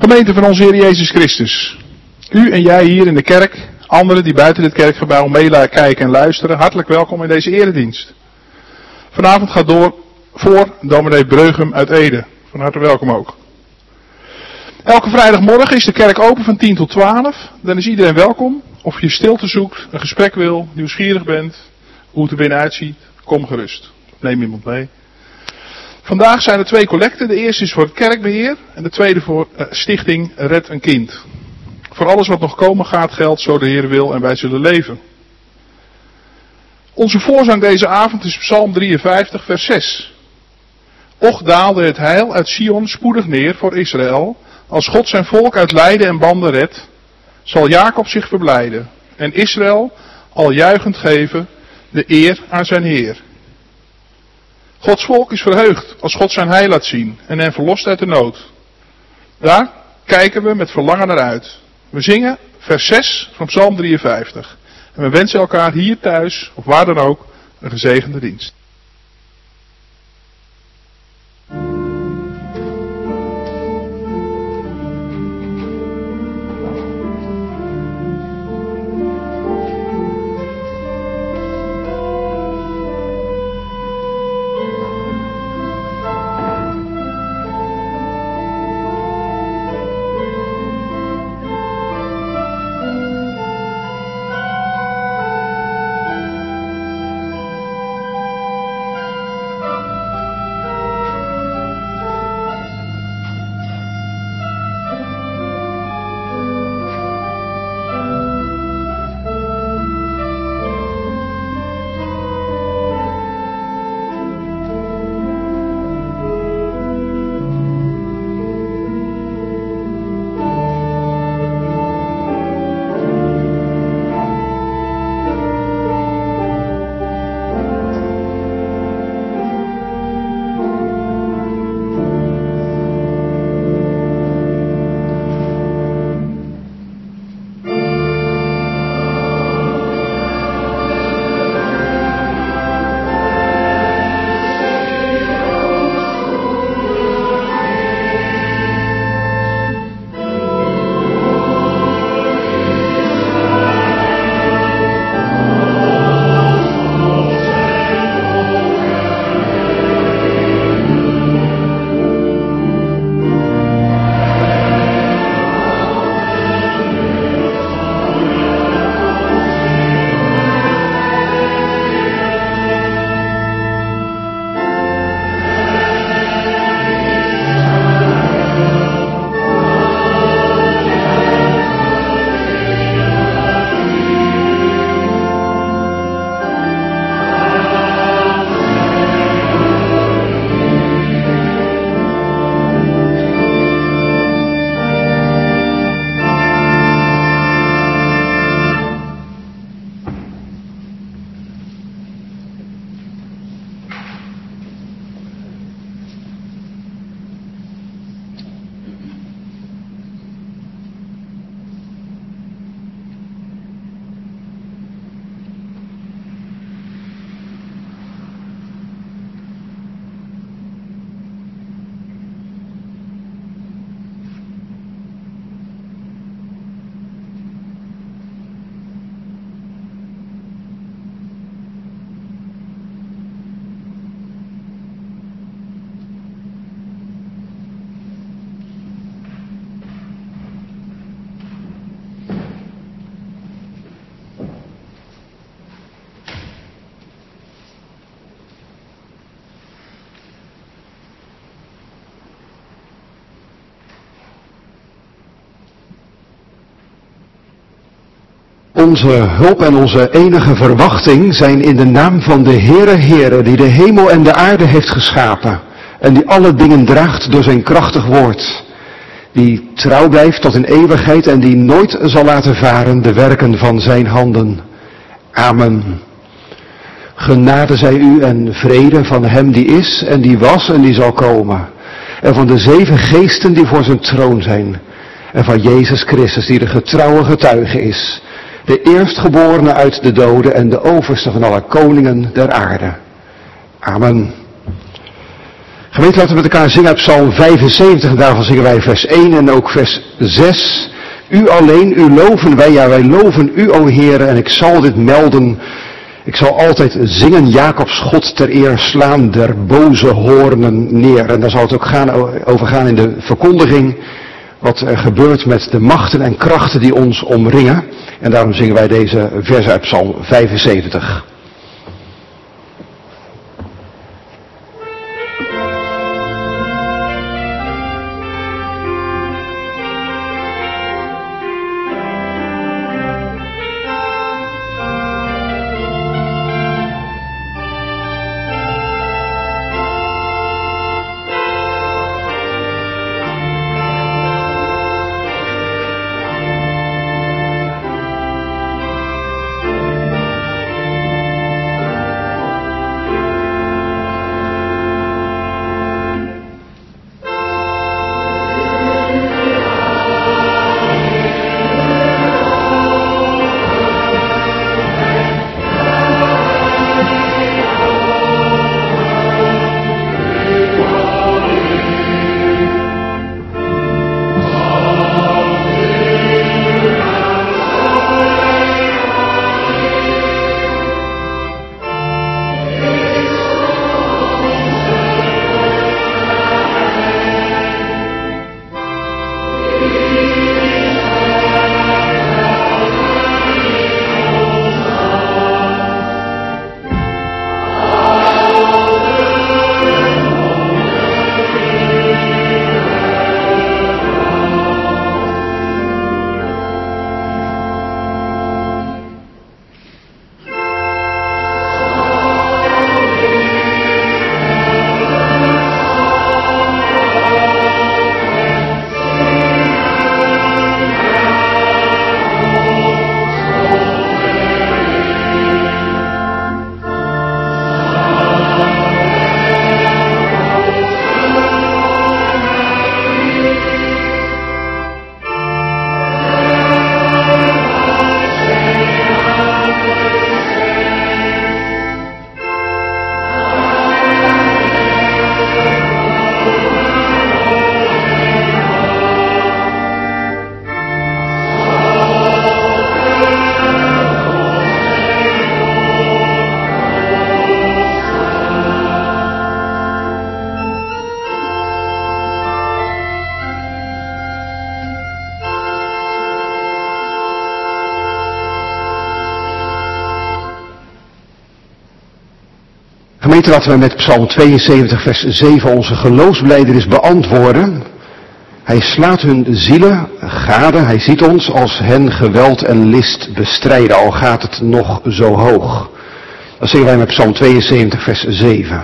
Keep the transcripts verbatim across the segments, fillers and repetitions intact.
Gemeente van onze Heer Jezus Christus. U en jij hier in de kerk, anderen die buiten dit kerkgebouw meekijken en luisteren, hartelijk welkom in deze eredienst. Vanavond gaat door voor dominee Breugem uit Ede. Van harte welkom ook. Elke vrijdagmorgen is de kerk open van tien tot twaalf. Dan is iedereen welkom. Of je stilte zoekt, een gesprek wil, nieuwsgierig bent, hoe het er binnenuit ziet, kom gerust. Neem iemand mee. Vandaag zijn er twee collecten. De eerste is voor het kerkbeheer en de tweede voor uh, stichting Red een Kind. Voor alles wat nog komen gaat geldt, zo de Heer wil en wij zullen leven. Onze voorzang deze avond is Psalm drieënvijftig vers zes. Och daalde het heil uit Sion spoedig neer voor Israël. Als God zijn volk uit lijden en banden redt, zal Jacob zich verblijden en Israël al juichend geven de eer aan zijn Heer. Gods volk is verheugd als God zijn heil laat zien en hen verlost uit de nood. Daar kijken we met verlangen naar uit. We zingen vers zes van Psalm drieënvijftig. En we wensen elkaar hier thuis, of waar dan ook, een gezegende dienst. Onze hulp en onze enige verwachting zijn in de naam van de Heere Heere, die de hemel en de aarde heeft geschapen en die alle dingen draagt door zijn krachtig woord, die trouw blijft tot in eeuwigheid en die nooit zal laten varen de werken van zijn handen. Amen. Genade zij u en vrede van hem die is en die was en die zal komen, en van de zeven geesten die voor zijn troon zijn, en van Jezus Christus die de getrouwe getuige is, de eerstgeborene uit de doden en de overste van alle koningen der aarde. Amen. Gemeente, laten we met elkaar zingen uit Psalm vijfenzeventig. En daarvan zingen wij vers één en ook vers zes. U alleen, u loven wij, ja wij loven u, o Heere, en ik zal dit melden. Ik zal altijd zingen, Jacobs God ter eer, slaan der boze hoornen neer. En daar zal het ook gaan, over gaan in de verkondiging, wat er gebeurt met de machten en krachten die ons omringen. En daarom zingen wij deze versen uit Psalm vijfenzeventig. Gemeente, laten we met Psalm tweeënzeventig vers zeven onze geloofsbelijdenis beantwoorden. Hij slaat hun zielen gade, hij ziet ons als hen geweld en list bestrijden, al gaat het nog zo hoog. Dat zingen wij met Psalm tweeënzeventig vers zeven.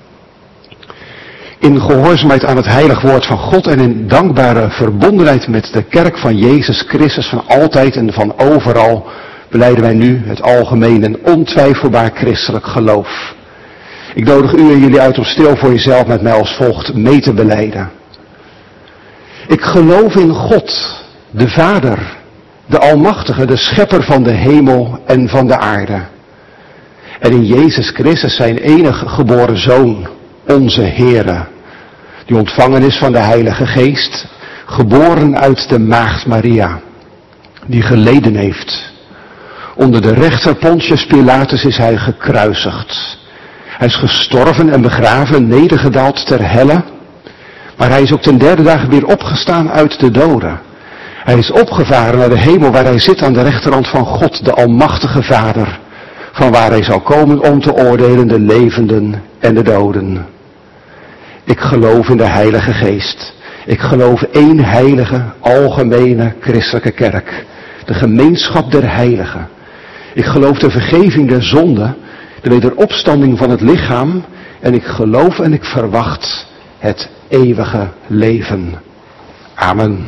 In gehoorzaamheid aan het heilig woord van God en in dankbare verbondenheid met de kerk van Jezus Christus van altijd en van overal, belijden wij nu het algemeen en ontwijfelbaar christelijk geloof. Ik nodig u en jullie uit om stil voor jezelf met mij als volgt mee te belijden. Ik geloof in God, de Vader, de Almachtige, de Schepper van de hemel en van de aarde. En in Jezus Christus zijn enige geboren Zoon, onze Heere, die ontvangen is van de Heilige Geest, geboren uit de Maagd Maria, die geleden heeft. Onder de rechter Pontius Pilatus is hij gekruisigd. Hij is gestorven en begraven, nedergedaald ter helle. Maar hij is ook ten derde dag weer opgestaan uit de doden. Hij is opgevaren naar de hemel waar hij zit aan de rechterhand van God, de Almachtige Vader. Van waar hij zal komen om te oordelen de levenden en de doden. Ik geloof in de Heilige Geest. Ik geloof één heilige, algemene christelijke kerk. De gemeenschap der heiligen. Ik geloof de vergeving der zonden. De wederopstanding van het lichaam. En ik geloof en ik verwacht het eeuwige leven. Amen.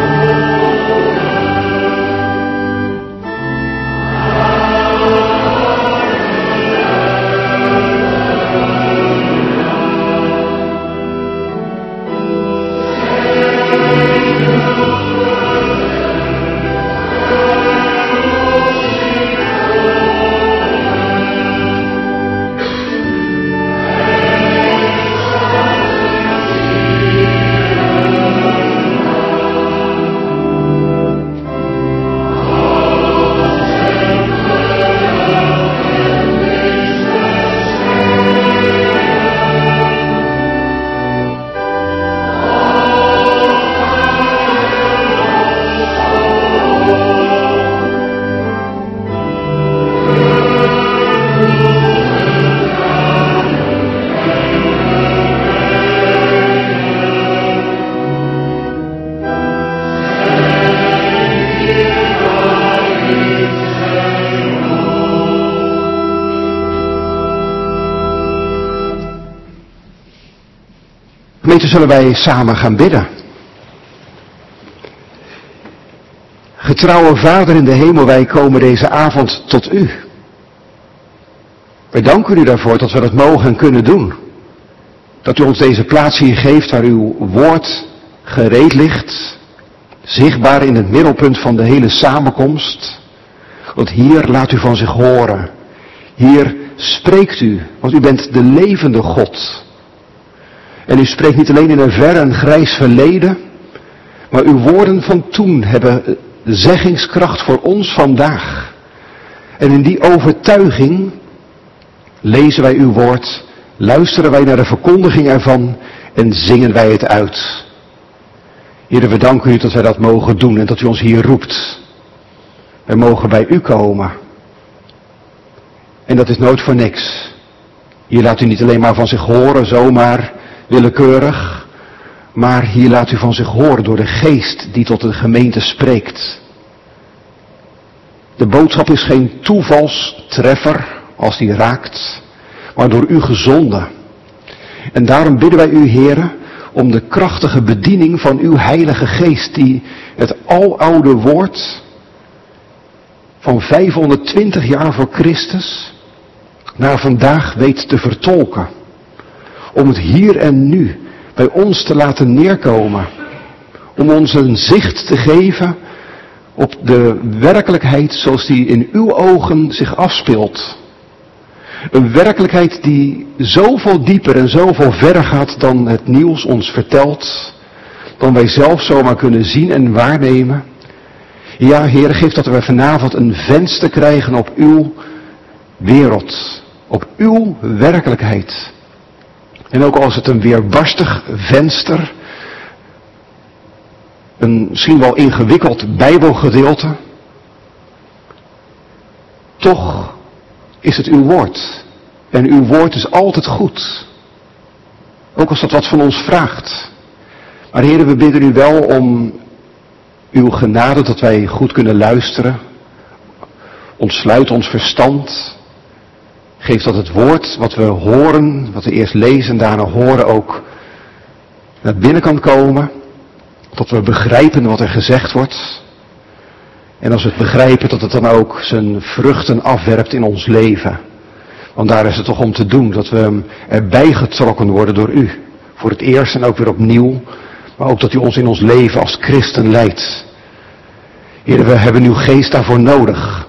Oh Gemeente, zullen wij samen gaan bidden. Getrouwe Vader in de hemel, wij komen deze avond tot u. Wij danken u daarvoor dat we dat mogen en kunnen doen. Dat u ons deze plaats hier geeft waar uw woord gereed ligt. Zichtbaar in het middelpunt van de hele samenkomst. Want hier laat u van zich horen. Hier spreekt u, want u bent de levende God. En u spreekt niet alleen in een ver en grijs verleden, maar uw woorden van toen hebben zeggingskracht voor ons vandaag. En in die overtuiging lezen wij uw woord, luisteren wij naar de verkondiging ervan en zingen wij het uit. Heer, we danken u dat wij dat mogen doen en dat u ons hier roept. Wij mogen bij u komen. En dat is nooit voor niks. Hier laat u niet alleen maar van zich horen, zomaar willekeurig. Maar hier laat u van zich horen door de geest die tot de gemeente spreekt. De boodschap is geen toevalstreffer als die raakt, maar door u gezonden. En daarom bidden wij u, Heere, om de krachtige bediening van uw Heilige Geest die het aloude woord van vijfhonderdtwintig jaar voor Christus naar vandaag weet te vertolken. Om het hier en nu bij ons te laten neerkomen. Om ons een zicht te geven op de werkelijkheid zoals die in uw ogen zich afspeelt. Een werkelijkheid die zoveel dieper en zoveel verder gaat dan het nieuws ons vertelt. Dan wij zelf zomaar kunnen zien en waarnemen. Ja, Heer, geef dat we vanavond een venster krijgen op uw wereld. Op uw werkelijkheid. En ook als het een weerbarstig venster, een misschien wel ingewikkeld Bijbelgedeelte, toch is het uw woord. En uw woord is altijd goed. Ook als dat wat van ons vraagt. Maar Heer, we bidden u wel om uw genade dat wij goed kunnen luisteren. Ontsluit ons verstand. Geef dat het woord wat we horen, wat we eerst lezen en daarna horen ook naar binnen kan komen. Dat we begrijpen wat er gezegd wordt. En als we het begrijpen, dat het dan ook zijn vruchten afwerpt in ons leven. Want daar is het toch om te doen, dat we erbij getrokken worden door u. Voor het eerst en ook weer opnieuw. Maar ook dat u ons in ons leven als christen leidt. Heer, we hebben uw geest daarvoor nodig.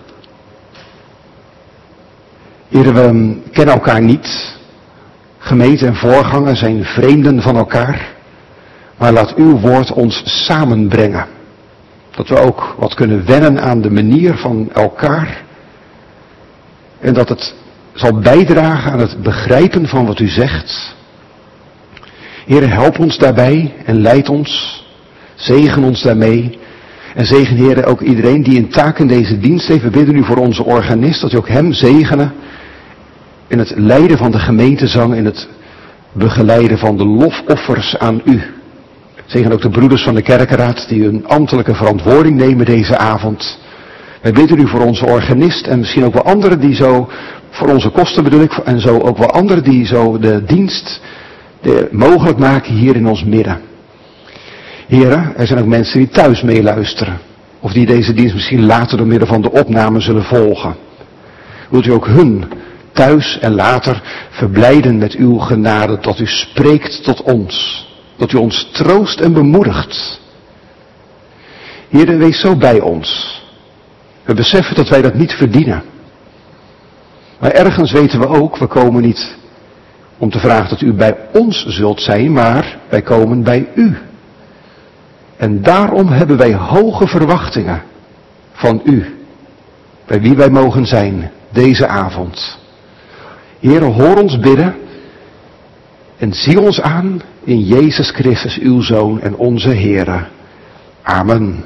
Heer, we kennen elkaar niet. Gemeente en voorganger zijn vreemden van elkaar. Maar laat uw woord ons samenbrengen. Dat we ook wat kunnen wennen aan de manier van elkaar. En dat het zal bijdragen aan het begrijpen van wat u zegt. Heer, help ons daarbij en leid ons. Zegen ons daarmee. En zegen, Heer, ook iedereen die een taak in deze dienst heeft. We bidden u voor onze organist, dat u ook hem zegenen. In het leiden van de gemeentezang, in het begeleiden van de lofoffers aan u. Zegen ook de broeders van de kerkenraad die hun ambtelijke verantwoording nemen deze avond. Wij bidden u voor onze organist en misschien ook wel anderen die zo, voor onze kosten bedoel ik, en zo ook wel anderen die zo de dienst de, mogelijk maken hier in ons midden. Heren, er zijn ook mensen die thuis meeluisteren. Of die deze dienst misschien later door middel van de opname zullen volgen. Wilt u ook hun thuis en later verblijden met uw genade, dat u spreekt tot ons. Dat u ons troost en bemoedigt. Heer, wees zo bij ons. We beseffen dat wij dat niet verdienen. Maar ergens weten we ook, we komen niet om te vragen dat u bij ons zult zijn, maar wij komen bij u. En daarom hebben wij hoge verwachtingen van u. Bij wie wij mogen zijn deze avond. Heer, hoor ons bidden. En zie ons aan in Jezus Christus, uw Zoon en onze Heere. Amen.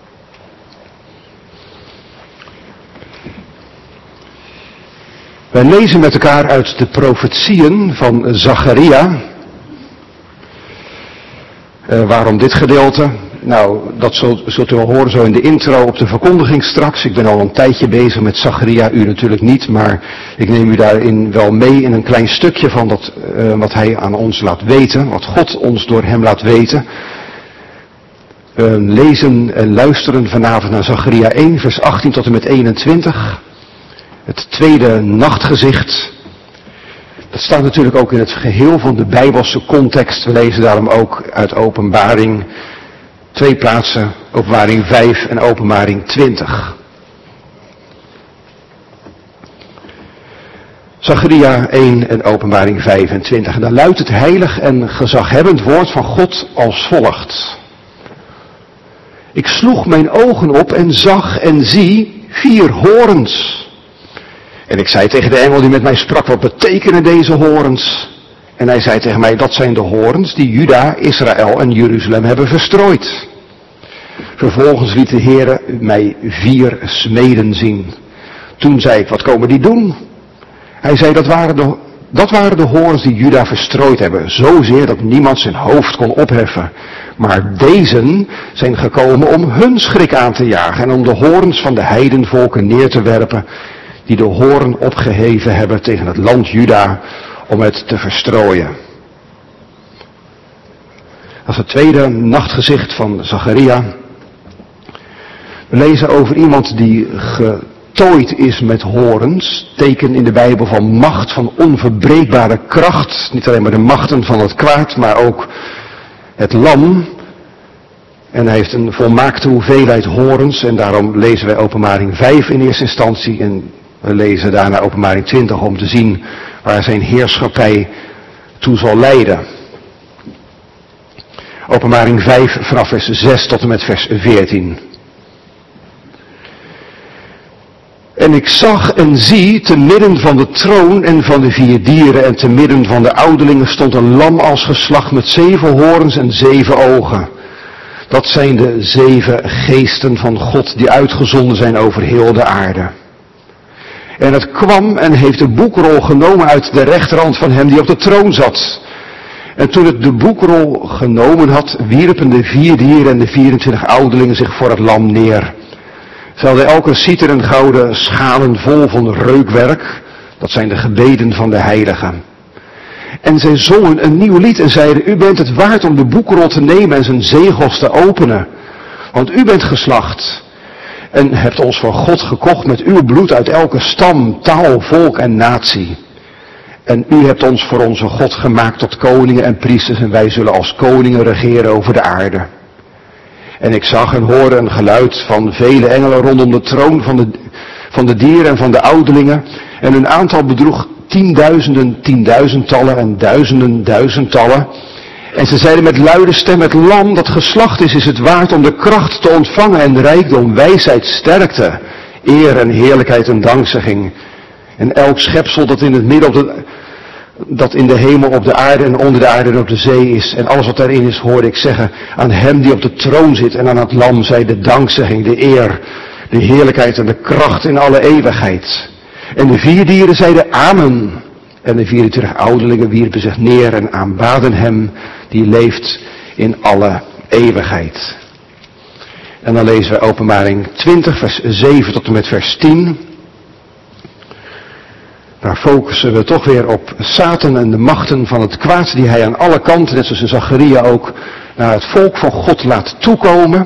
Wij lezen met elkaar uit de profetieën van Zacharia. Uh, waarom dit gedeelte? nou, dat zult, zult u wel horen zo in de intro op de verkondiging straks. Ik ben al een tijdje bezig met Zacharia, u natuurlijk niet, maar ik neem u daarin wel mee in een klein stukje van dat, uh, wat hij aan ons laat weten, wat God ons door hem laat weten. We lezen en luisteren vanavond naar Zacharia één, vers achttien tot en met eenentwintig. Het tweede nachtgezicht. Dat staat natuurlijk ook in het geheel van de Bijbelse context. We lezen daarom ook uit Openbaring twee plaatsen, Openbaring vijf en Openbaring twintig. Zacharia één en Openbaring vijfentwintig. En daar luidt het heilig en gezaghebbend woord van God als volgt. Ik sloeg mijn ogen op en zag en zie vier horens. En ik zei tegen de engel die met mij sprak, wat betekenen deze horens? En hij zei tegen mij, dat zijn de horens die Juda, Israël en Jeruzalem hebben verstrooid. Vervolgens liet de Heere mij vier smeden zien. Toen zei ik, wat komen die doen? Hij zei, dat waren de, dat waren de horens die Juda verstrooid hebben. Zozeer dat niemand zijn hoofd kon opheffen. Maar deze zijn gekomen om hun schrik aan te jagen en om de horens van de heidenvolken neer te werpen, die de hoorn opgeheven hebben tegen het land Juda om het te verstrooien. Dat is het tweede nachtgezicht van Zacharia. We lezen over iemand die getooid is met horens. Teken in de Bijbel van macht, van onverbreekbare kracht. Niet alleen maar de machten van het kwaad, maar ook het lam. En hij heeft een volmaakte hoeveelheid horens. En daarom lezen wij Openbaring vijf in eerste instantie. En we lezen daarna Openbaring twintig om te zien waar zijn heerschappij toe zal leiden. Openbaring vijf vanaf vers zes tot en met vers veertien. En ik zag en zie, te midden van de troon en van de vier dieren en te midden van de ouderlingen stond een lam als geslacht met zeven horens en zeven ogen. Dat zijn de zeven geesten van God die uitgezonden zijn over heel de aarde. En het kwam en heeft de boekrol genomen uit de rechterhand van hem die op de troon zat. En toen het de boekrol genomen had, wierpen de vier dieren en de vierentwintig ouderlingen zich voor het lam neer. Ze hadden elke citer en gouden schalen vol van reukwerk. Dat zijn de gebeden van de heiligen. En zij zongen een nieuw lied en zeiden, u bent het waard om de boekrol te nemen en zijn zegels te openen. Want u bent geslacht en hebt ons voor God gekocht met uw bloed uit elke stam, taal, volk en natie. En u hebt ons voor onze God gemaakt tot koningen en priesters en wij zullen als koningen regeren over de aarde. En ik zag en hoorde een geluid van vele engelen rondom de troon van de, van de dieren en van de ouderlingen. En hun aantal bedroeg tienduizenden, tienduizendtallen en duizenden, duizendtallen. En ze zeiden met luide stem, het lam dat geslacht is, is het waard om de kracht te ontvangen en rijkdom, wijsheid, sterkte, eer en heerlijkheid en dankzegging. En elk schepsel dat in het midden op de, dat in de hemel, op de aarde en onder de aarde en op de zee is. En alles wat daarin is, hoorde ik zeggen, aan hem die op de troon zit en aan het lam zij de dankzegging, de eer, de heerlijkheid en de kracht in alle eeuwigheid. En de vier dieren zeiden amen. En de vierentwintig ouderlingen wierpen zich neer en aanbaden hem die leeft in alle eeuwigheid. En dan lezen we Openbaring twintig, vers zeven tot en met vers tien. Daar focussen we toch weer op Satan en de machten van het kwaad die hij aan alle kanten, net zoals in Zacharia ook, naar het volk van God laat toekomen.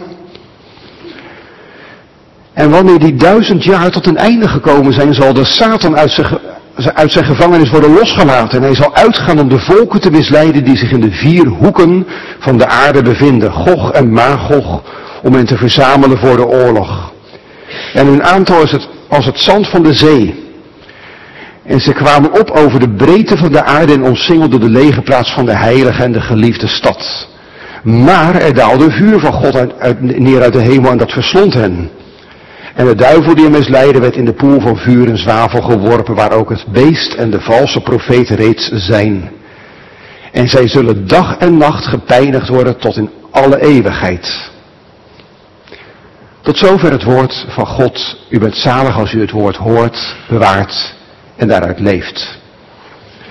En wanneer die duizend jaar tot een einde gekomen zijn, zal de Satan uit zijn, uit zijn gevangenis worden losgelaten. En hij zal uitgaan om de volken te misleiden die zich in de vier hoeken van de aarde bevinden. Gog en Magog, om hen te verzamelen voor de oorlog. En hun aantal is het als het zand van de zee. En ze kwamen op over de breedte van de aarde en omsingelden de legerplaats van de heilige en de geliefde stad. Maar er daalde vuur van God uit, uit, neer uit de hemel en dat verslond hen. En de duivel die hem misleidde werd in de poel van vuur en zwavel geworpen, waar ook het beest en de valse profeet reeds zijn. En zij zullen dag en nacht gepijnigd worden tot in alle eeuwigheid. Tot zover het woord van God. U bent zalig als u het woord hoort, bewaart en daaruit leeft.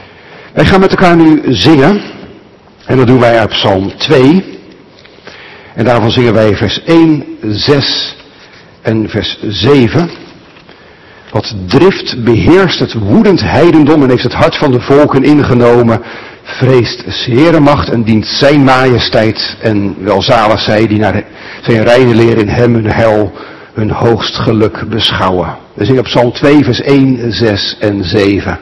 Wij gaan met elkaar nu zingen. En dat doen wij uit Psalm twee. En daarvan zingen wij vers één, zes en vers zeven. Wat drift beheerst het woedend heidendom en heeft het hart van de volken ingenomen. Vreest 's Heere macht en dient zijn majesteit. En welzalig zij die naar zijn reine leer in hem hun heil, hun hoogst geluk beschouwen. We zingen op Psalm twee vers één, zes en zeven.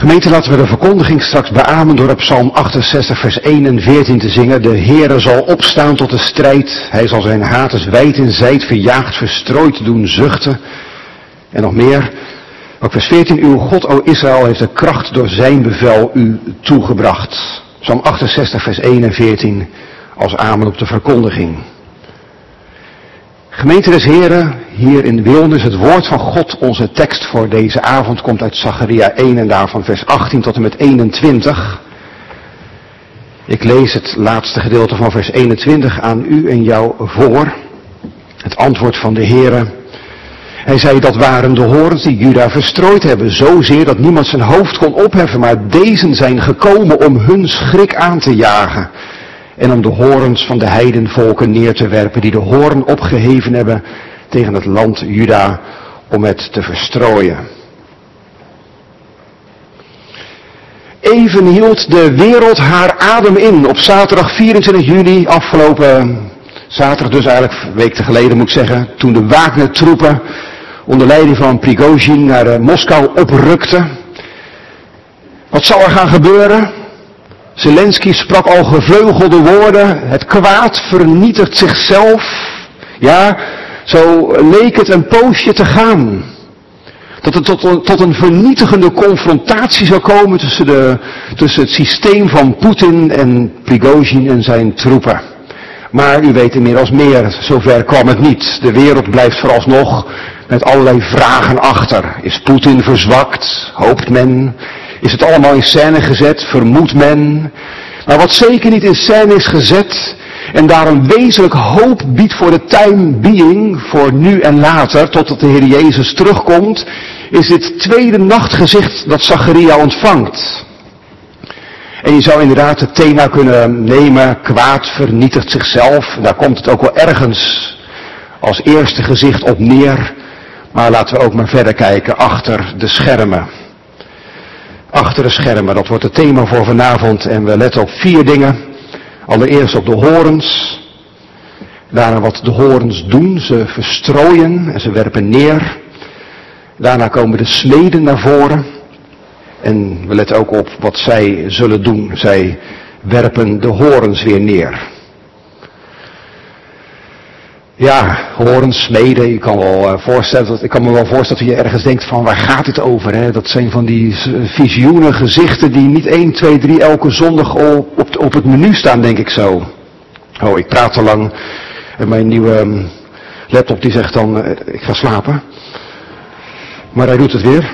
Gemeente, laten we de verkondiging straks beamen door op Psalm achtenzestig vers één en veertien te zingen. De Heere zal opstaan tot de strijd. Hij zal zijn haters wijd en zijd verjaagd, verstrooid doen zuchten. En nog meer. Ook vers veertien. Uw God, o Israël, heeft de kracht door zijn bevel u toegebracht. Psalm achtenzestig vers één en veertien als amen op de verkondiging. Gemeente des Heren, hier in Wilnis, het woord van God, onze tekst voor deze avond komt uit Zacharia één en daarvan vers achttien tot en met eenentwintig. Ik lees het laatste gedeelte van vers eenentwintig aan u en jou voor. Het antwoord van de Heren. Hij zei, dat waren de horens die Juda verstrooid hebben, zozeer dat niemand zijn hoofd kon opheffen, maar deze zijn gekomen om hun schrik aan te jagen. En om de horens van de heidenvolken neer te werpen, die de hoorn opgeheven hebben tegen het land Juda, om het te verstrooien. Even hield de wereld haar adem in op zaterdag vierentwintig juli, afgelopen zaterdag dus eigenlijk, een week geleden moet ik zeggen, toen de Wagner-troepen onder leiding van Prigozhin naar Moskou oprukten. Wat zou er gaan gebeuren? Zelensky sprak al gevleugelde woorden. Het kwaad vernietigt zichzelf. Ja, zo leek het een poosje te gaan. Dat het tot, tot een vernietigende confrontatie zou komen tussen, de, tussen het systeem van Poetin en Prigozhin en zijn troepen. Maar u weet inmiddels meer, zover kwam het niet. De wereld blijft vooralsnog met allerlei vragen achter. Is Poetin verzwakt? Hoopt men? Is het allemaal in scène gezet? Vermoedt men? Maar wat zeker niet in scène is gezet en daarom wezenlijk hoop biedt voor de time being, voor nu en later, totdat de Heer Jezus terugkomt, is dit tweede nachtgezicht dat Zacharia ontvangt. En je zou inderdaad het thema kunnen nemen, kwaad vernietigt zichzelf. Daar komt het ook wel ergens als eerste gezicht op neer. Maar laten we ook maar verder kijken achter de schermen. Achter de schermen, dat wordt het thema voor vanavond. En we letten op vier dingen. Allereerst op de horens. Daarna wat de horens doen. Ze verstrooien en ze werpen neer. Daarna komen de smeden naar voren. En we letten ook op wat zij zullen doen. Zij werpen de horens weer neer. Ja, horens, smeden, je kan, wel voorstellen dat, ik kan me wel voorstellen dat je ergens denkt van waar gaat het over? Hè? Dat zijn van die visioenen, gezichten die niet één, twee, drie elke zondag op, op, op het menu staan, denk ik zo. Oh, ik praat te lang. En mijn nieuwe laptop die zegt dan, ik ga slapen. Maar hij doet het weer.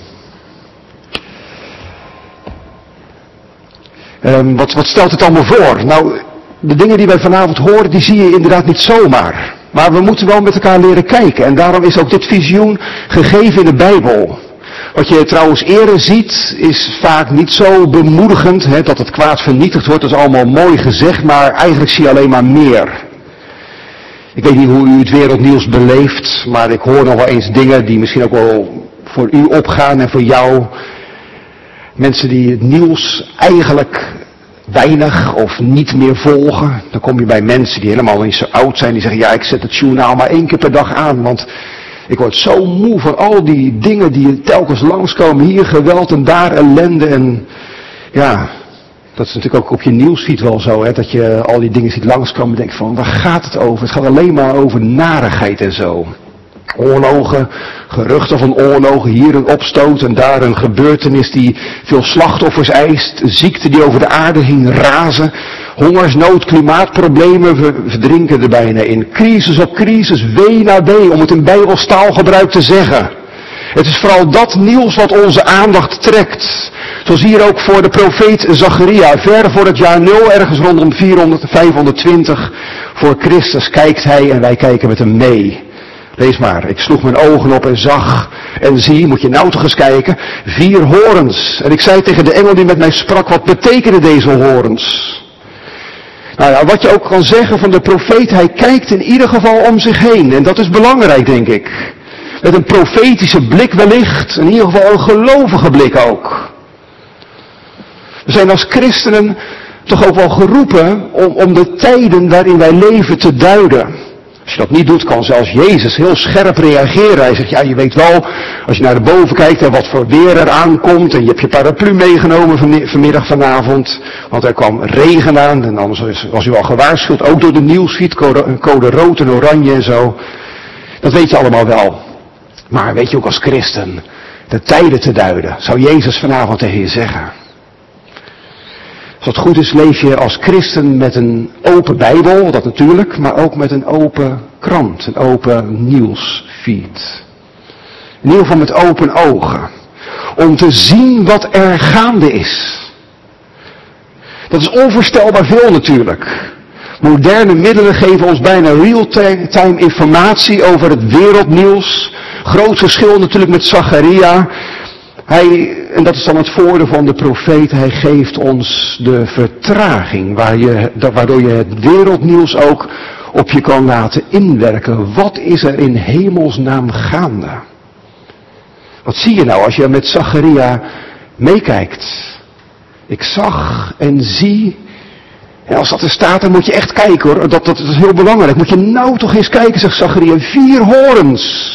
Um, wat, wat stelt het allemaal voor? Nou, de dingen die wij vanavond horen, die zie je inderdaad niet zomaar. Maar we moeten wel met elkaar leren kijken. En daarom is ook dit visioen gegeven in de Bijbel. Wat je trouwens eerder ziet, is vaak niet zo bemoedigend. Hè, dat het kwaad vernietigd wordt, dat is allemaal mooi gezegd. Maar eigenlijk zie je alleen maar meer. Ik weet niet hoe u het wereldnieuws beleeft. Maar ik hoor nog wel eens dingen die misschien ook wel voor u opgaan en voor jou. Mensen die het nieuws eigenlijk weinig of niet meer volgen. Dan kom je bij mensen die helemaal niet zo oud zijn. Die zeggen, ja, ik zet het journaal maar één keer per dag aan. Want ik word zo moe van al die dingen die telkens langskomen. Hier geweld en daar ellende. En ja, dat is natuurlijk ook op je nieuwsfeed wel zo. Hè, dat je al die dingen ziet langskomen en denkt van, waar gaat het over? Het gaat alleen maar over narigheid en zo. Oorlogen, geruchten van oorlogen, hier een opstoot en daar een gebeurtenis die veel slachtoffers eist, ziekten die over de aarde heen razen, hongersnood, klimaatproblemen, we verdrinken er bijna in. Crisis op crisis, wee na wee, om het in Bijbels taalgebruik te zeggen. Het is vooral dat nieuws wat onze aandacht trekt. Zoals hier ook voor de profeet Zacharia, ver voor het jaar nul, ergens rondom vierhonderd, vijfhonderdtwintig voor Christus, kijkt hij en wij kijken met hem mee. Lees maar, ik sloeg mijn ogen op en zag en zie, moet je nou toch eens kijken, vier horens. En ik zei tegen de engel die met mij sprak, wat betekenen deze horens? Nou ja, wat je ook kan zeggen van de profeet, hij kijkt in ieder geval om zich heen. En dat is belangrijk, denk ik. Met een profetische blik wellicht, in ieder geval een gelovige blik ook. We zijn als christenen toch ook wel geroepen om, om de tijden waarin wij leven te duiden. Als je dat niet doet, kan zelfs Jezus heel scherp reageren. Hij zegt, ja, je weet wel, als je naar de boven kijkt en wat voor weer er aankomt. En je hebt je paraplu meegenomen van, vanmiddag vanavond. Want er kwam regen aan. En anders was u al gewaarschuwd. Ook door de nieuwsfeed, code, code rood en oranje en zo. Dat weet je allemaal wel. Maar weet je ook als christen, de tijden te duiden. Zou Jezus vanavond tegen je zeggen. Als het goed is, leef je als christen met een open Bijbel, dat natuurlijk, maar ook met een open krant, een open nieuwsfeed. In ieder geval met open ogen. Om te zien wat er gaande is. Dat is onvoorstelbaar veel natuurlijk. Moderne middelen geven ons bijna real-time informatie over het wereldnieuws. Groot verschil natuurlijk met Zacharia. Hij, en dat is dan het voordeel van de profeet, hij geeft ons de vertraging, waar je, waardoor je het wereldnieuws ook op je kan laten inwerken. Wat is er in hemelsnaam gaande? Wat zie je nou als je met Zacharia meekijkt? Ik zag en zie, en als dat er staat, dan moet je echt kijken hoor, dat, dat, dat is heel belangrijk. Moet je nou toch eens kijken, zegt Zacharia, vier horens.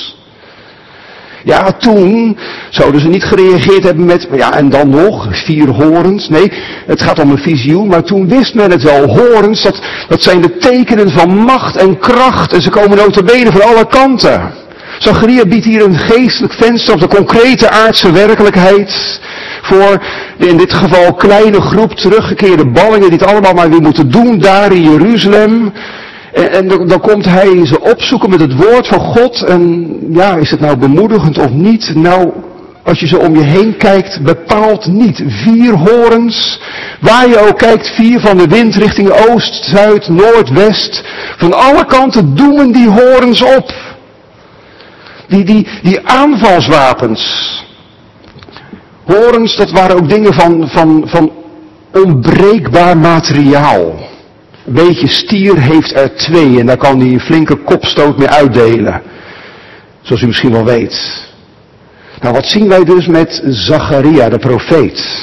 Ja, toen zouden ze niet gereageerd hebben met, ja en dan nog, vier horens. Nee, het gaat om een visioen, maar toen wist men het wel. Horens, dat, dat zijn de tekenen van macht en kracht en ze komen nota bene van alle kanten. Zacharia biedt hier een geestelijk venster op de concrete aardse werkelijkheid. Voor de in dit geval kleine groep teruggekeerde ballingen die het allemaal maar weer moeten doen daar in Jeruzalem. En, en dan komt hij ze opzoeken met het woord van God. En ja, is het nou bemoedigend of niet? Nou, als je zo om je heen kijkt, bepaalt niet. Vier horens, waar je ook kijkt, vier van de wind richting oost, zuid, noord, west. Van alle kanten doemen die horens op. Die, die, die aanvalswapens. Horens, dat waren ook dingen van, van, van onbreekbaar materiaal. Een beetje stier heeft er twee en daar kan hij een flinke kopstoot mee uitdelen. Zoals u misschien wel weet. Nou, wat zien wij dus met Zacharia, de profeet?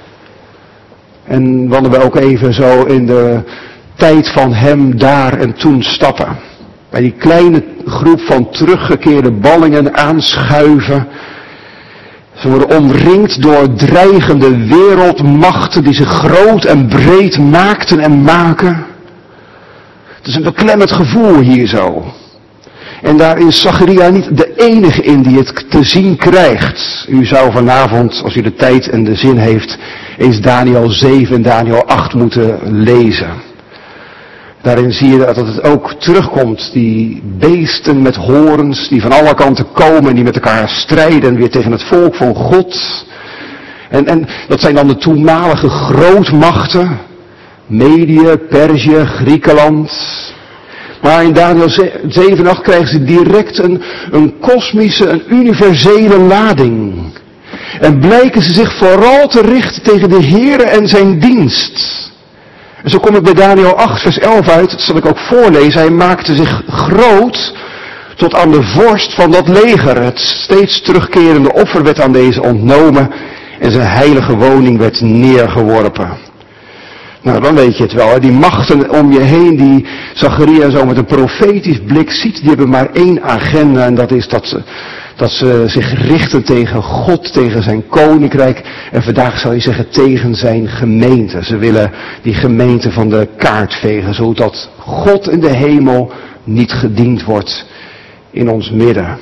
En willen we ook even zo in de tijd van hem daar en toen stappen. Bij die kleine groep van teruggekeerde ballingen aanschuiven. Ze worden omringd door dreigende wereldmachten die zich groot en breed maakten en maken. Het is een beklemmend gevoel hier zo. En daar is Zacharia niet de enige in die het te zien krijgt. U zou vanavond, als u de tijd en de zin heeft, eens Daniel zeven en Daniel acht moeten lezen. Daarin zie je dat het ook terugkomt, die beesten met horens die van alle kanten komen en die met elkaar strijden weer tegen het volk van God. En, en dat zijn dan de toenmalige grootmachten, Medië, Perzië, Griekenland. Maar in Daniel zeven en acht krijgen ze direct een, een kosmische, een universele lading. En blijken ze zich vooral te richten tegen de Heere en zijn dienst. En zo kom ik bij Daniel acht vers elf uit, dat zal ik ook voorlezen. Hij maakte zich groot tot aan de vorst van dat leger. Het steeds terugkerende offer werd aan deze ontnomen en zijn heilige woning werd neergeworpen. Nou, dan weet je het wel. Hè? Die machten om je heen, die Zacharia zo met een profetisch blik ziet, die hebben maar één agenda. En dat is dat ze, dat ze zich richten tegen God, tegen zijn koninkrijk. En vandaag zou je zeggen tegen zijn gemeente. Ze willen die gemeente van de kaart vegen, zodat God in de hemel niet gediend wordt in ons midden.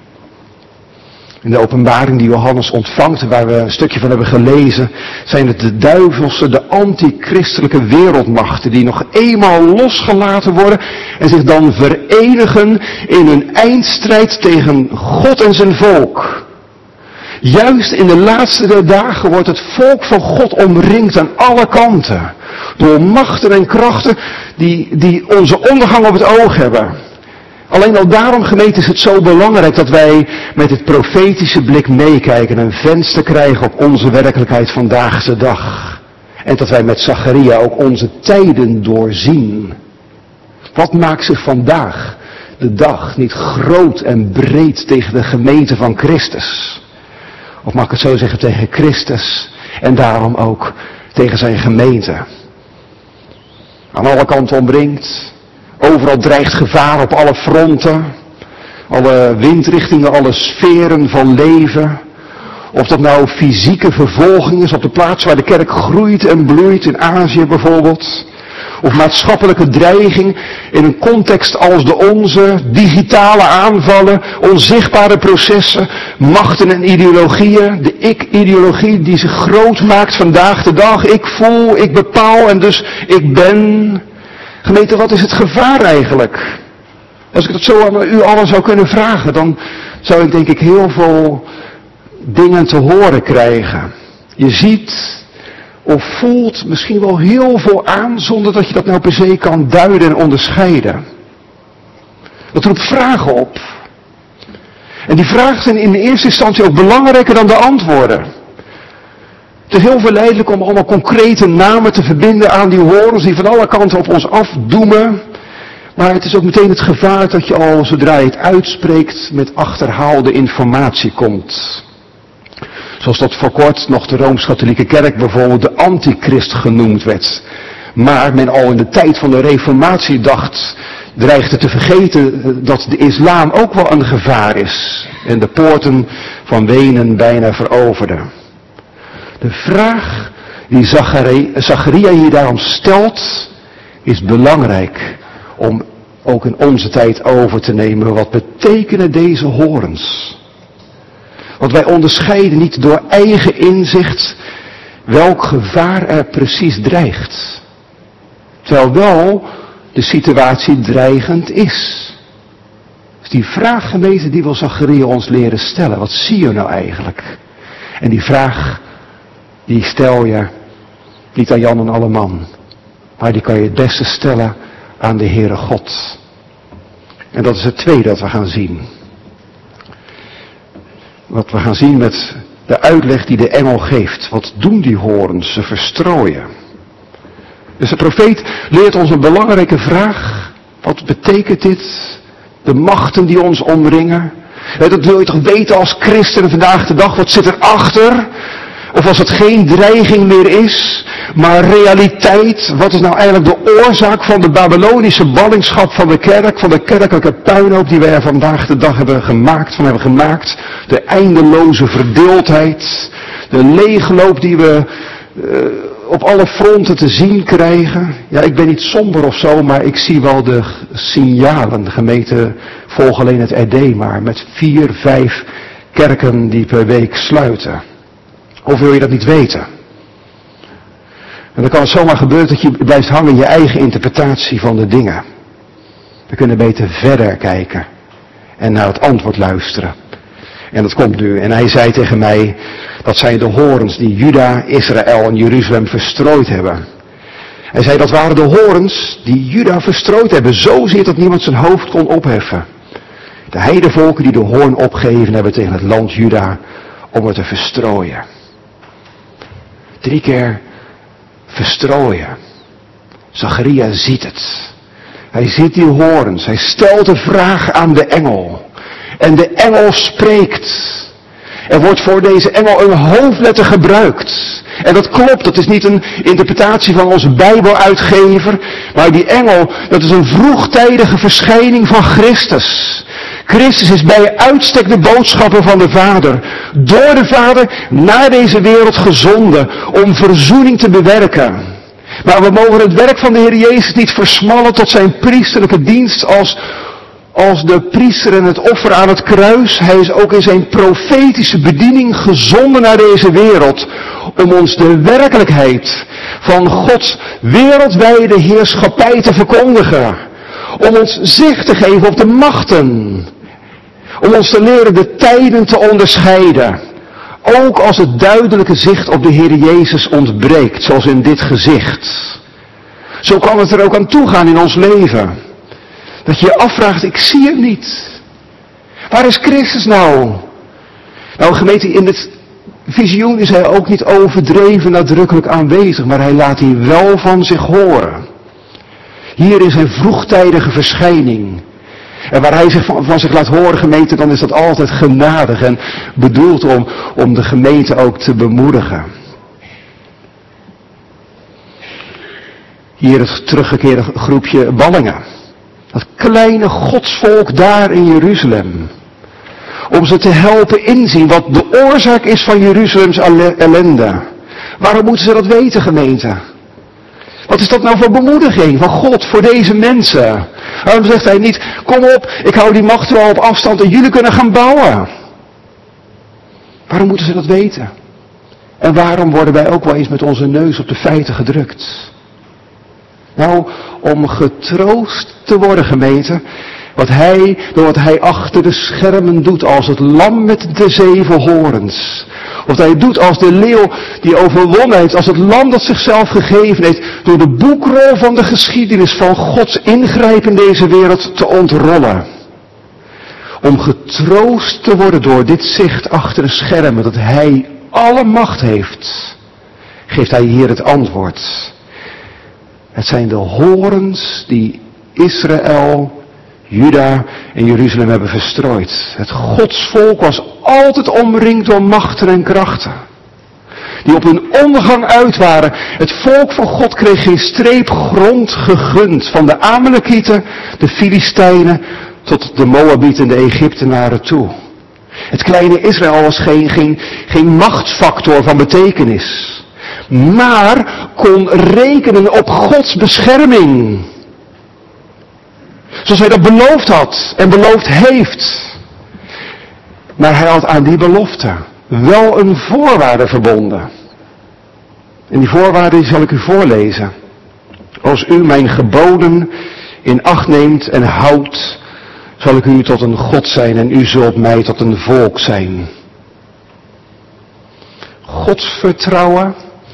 In de openbaring die Johannes ontvangt, waar we een stukje van hebben gelezen, zijn het de duivelse, de antichristelijke wereldmachten die nog eenmaal losgelaten worden en zich dan verenigen in hun eindstrijd tegen God en zijn volk. Juist in de laatste der dagen wordt het volk van God omringd aan alle kanten door machten en krachten die, die onze ondergang op het oog hebben. Alleen al daarom, gemeente, is het zo belangrijk dat wij met het profetische blik meekijken en een venster krijgen op onze werkelijkheid vandaag de dag. En dat wij met Zacharia ook onze tijden doorzien. Wat maakt zich vandaag de dag niet groot en breed tegen de gemeente van Christus? Of mag ik het zo zeggen, tegen Christus en daarom ook tegen zijn gemeente? Aan alle kanten omringd. Overal dreigt gevaar op alle fronten. Alle windrichtingen, alle sferen van leven. Of dat nou fysieke vervolging is op de plaats waar de kerk groeit en bloeit, in Azië bijvoorbeeld. Of maatschappelijke dreiging in een context als de onze, digitale aanvallen, onzichtbare processen, machten en ideologieën. De ik-ideologie die zich groot maakt vandaag de dag. Ik voel, ik bepaal en dus ik ben. Gemeente, wat is het gevaar eigenlijk? Als ik dat zo aan u allen zou kunnen vragen, dan zou ik denk ik heel veel dingen te horen krijgen. Je ziet of voelt misschien wel heel veel aan, zonder dat je dat nou per se kan duiden en onderscheiden. Dat roept vragen op. En die vragen zijn in de eerste instantie ook belangrijker dan de antwoorden. Het is heel verleidelijk om allemaal concrete namen te verbinden aan die horens die van alle kanten op ons afdoemen. Maar het is ook meteen het gevaar dat je al, zodra je het uitspreekt, met achterhaalde informatie komt. Zoals dat voor kort nog de Rooms-Katholieke Kerk bijvoorbeeld de antichrist genoemd werd. Maar men al in de tijd van de Reformatie dacht, dreigde te vergeten dat de islam ook wel een gevaar is. En de poorten van Wenen bijna veroverde. De vraag die Zacharia hier daarom stelt, is belangrijk om ook in onze tijd over te nemen. Wat betekenen deze horens? Want wij onderscheiden niet door eigen inzicht welk gevaar er precies dreigt. Terwijl wel de situatie dreigend is. Dus die vraag, gemeente, die wil Zacharia ons leren stellen. Wat zie je nou eigenlijk? En die vraag, die stel je niet aan Jan en alle man. Maar die kan je het beste stellen aan de Heere God. En dat is het tweede dat we gaan zien. Wat we gaan zien met de uitleg die de engel geeft. Wat doen die horens? Ze verstrooien. Dus de profeet leert ons een belangrijke vraag. Wat betekent dit? De machten die ons omringen. Dat wil je toch weten als christen vandaag de dag. Wat zit erachter? Of als het geen dreiging meer is, maar realiteit. Wat is nou eigenlijk de oorzaak van de Babylonische ballingschap van de kerk, van de kerkelijke puinhoop die wij er vandaag de dag hebben gemaakt, van hebben gemaakt. De eindeloze verdeeldheid, de leegloop die we uh, op alle fronten te zien krijgen. Ja, ik ben niet somber of zo, maar ik zie wel de signalen. De gemeente volgen alleen het R D maar, met vier, vijf kerken die per week sluiten. Of wil je dat niet weten? En dan kan het zomaar gebeuren dat je blijft hangen in je eigen interpretatie van de dingen. We kunnen beter verder kijken en naar het antwoord luisteren. En dat komt nu. En hij zei tegen mij, dat zijn de horens die Juda, Israël en Jeruzalem verstrooid hebben. Hij zei, dat waren de horens die Juda verstrooid hebben, zozeer dat niemand zijn hoofd kon opheffen. De heidevolken die de hoorn opgeheven hebben tegen het land Juda om het te verstrooien. Drie keer verstrooien. Zacharia ziet het. Hij ziet die horens. Hij stelt de vraag aan de engel. En de engel spreekt. Er wordt voor deze engel een hoofdletter gebruikt. En dat klopt, dat is niet een interpretatie van onze Bijbeluitgever. Maar die engel, dat is een vroegtijdige verschijning van Christus. Christus is bij uitstek de boodschapper van de Vader. Door de Vader naar deze wereld gezonden om verzoening te bewerken. Maar we mogen het werk van de Heer Jezus niet versmallen tot zijn priesterlijke dienst als, als de priester en het offer aan het kruis. Hij is ook in zijn profetische bediening gezonden naar deze wereld. Om ons de werkelijkheid van Gods wereldwijde heerschappij te verkondigen. Om ons zicht te geven op de machten. Om ons te leren de tijden te onderscheiden. Ook als het duidelijke zicht op de Heer Jezus ontbreekt, zoals in dit gezicht. Zo kan het er ook aan toe gaan in ons leven. Dat je je afvraagt, ik zie hem niet. Waar is Christus nou? Nou gemeente, in het visioen is hij ook niet overdreven nadrukkelijk aanwezig, maar hij laat hier wel van zich horen. Hier is een vroegtijdige verschijning. En waar hij zich van, van zich laat horen, gemeente, dan is dat altijd genadig en bedoeld om, om de gemeente ook te bemoedigen. Hier het teruggekeerde groepje ballingen. Dat kleine godsvolk daar in Jeruzalem. Om ze te helpen inzien wat de oorzaak is van Jeruzalems ellende. Waarom moeten ze dat weten, gemeente? Wat is dat nou voor bemoediging van God voor deze mensen? Waarom zegt hij niet, kom op, ik hou die macht wel op afstand en jullie kunnen gaan bouwen? Waarom moeten ze dat weten? En waarom worden wij ook wel eens met onze neus op de feiten gedrukt? Nou, om getroost te worden, gemeente, wat hij, door wat hij achter de schermen doet als het lam met de zeven horens. Wat hij doet als de leeuw die overwonnen heeft, als het lam dat zichzelf gegeven heeft, door de boekrol van de geschiedenis van Gods ingrijpen in deze wereld te ontrollen. Om getroost te worden door dit zicht achter de schermen, dat hij alle macht heeft, geeft hij hier het antwoord. Het zijn de horens die Israël, Juda en Jeruzalem hebben verstrooid. Het godsvolk was altijd omringd door machten en krachten. Die op hun ondergang uit waren. Het volk van God kreeg geen streep grond gegund. Van de Amalekieten, de Filistijnen, tot de Moabieten en de Egyptenaren toe. Het kleine Israël was geen, geen, geen machtsfactor van betekenis. Maar kon rekenen op Gods bescherming. Zoals hij dat beloofd had en beloofd heeft. Maar hij had aan die belofte wel een voorwaarde verbonden. En die voorwaarde die zal ik u voorlezen. Als u mijn geboden in acht neemt en houdt, zal ik u tot een God zijn en u zult mij tot een volk zijn. Gods vertrouwen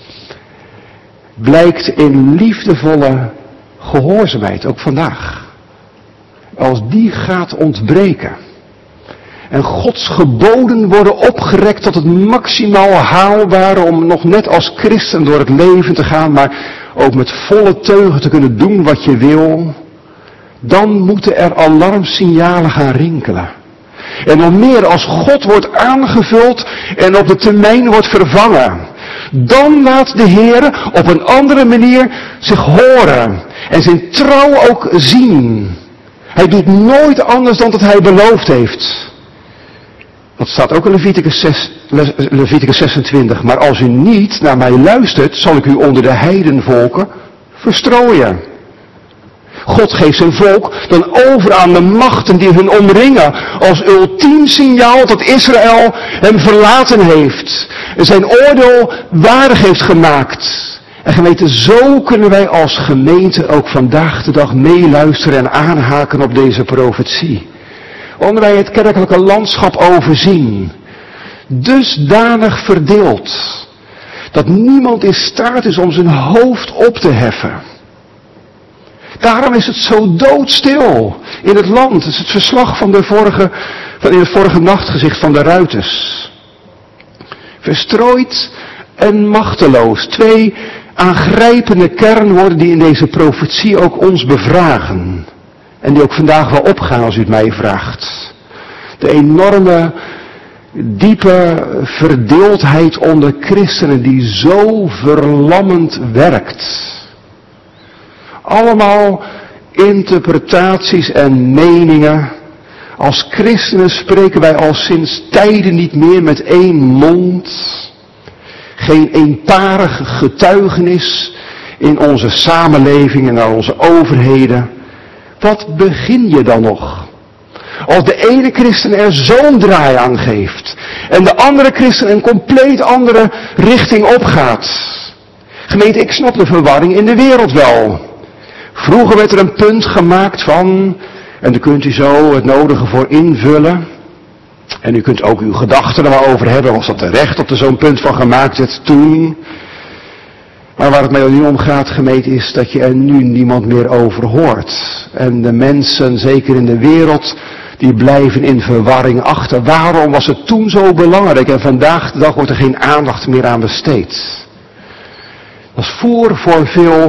blijkt in liefdevolle gehoorzaamheid, ook vandaag. Als die gaat ontbreken en Gods geboden worden opgerekt tot het maximaal haalbare om nog net als christen door het leven te gaan, maar ook met volle teugen te kunnen doen wat je wil, dan moeten er alarmsignalen gaan rinkelen. En nog meer als God wordt aangevuld en op de termijn wordt vervangen, dan laat de Heer op een andere manier zich horen en zijn trouw ook zien. Hij doet nooit anders dan dat hij beloofd heeft. Dat staat ook in Leviticus, zes, Leviticus zesentwintig. Maar als u niet naar mij luistert, zal ik u onder de heidenvolken verstrooien. God geeft zijn volk dan over aan de machten die hun omringen. Als ultiem signaal dat Israël hem verlaten heeft. En zijn oordeel waardig heeft gemaakt. En gemeente, zo kunnen wij als gemeente ook vandaag de dag meeluisteren en aanhaken op deze profetie. Wanneer wij het kerkelijke landschap overzien. Dusdanig verdeeld. Dat niemand in staat is om zijn hoofd op te heffen. Daarom is het zo doodstil in het land. Het is het verslag van de vorige, van in het vorige nachtgezicht van de ruiters. Verstrooid en machteloos. Twee aangrijpende kernwoorden die in deze profetie ook ons bevragen. En die ook vandaag wel opgaan als u het mij vraagt. De enorme, diepe verdeeldheid onder christenen die zo verlammend werkt. Allemaal interpretaties en meningen. Als christenen spreken wij al sinds tijden niet meer met één mond. Geen eenparig getuigenis in onze samenleving en naar onze overheden. Wat begin je dan nog? Als de ene christen er zo'n draai aan geeft en de andere christen een compleet andere richting opgaat. Gemeente, ik snap de verwarring in de wereld wel. Vroeger werd er een punt gemaakt van, en daar kunt u zo het nodige voor invullen. En u kunt ook uw gedachten er maar over hebben, was dat terecht dat er zo'n punt van gemaakt werd toen. Maar waar het mij nu om gaat, gemeente, is dat je er nu niemand meer over hoort. En de mensen, zeker in de wereld, die blijven in verwarring achter. Waarom was het toen zo belangrijk en vandaag de dag wordt er geen aandacht meer aan besteed? Dat is voer voor veel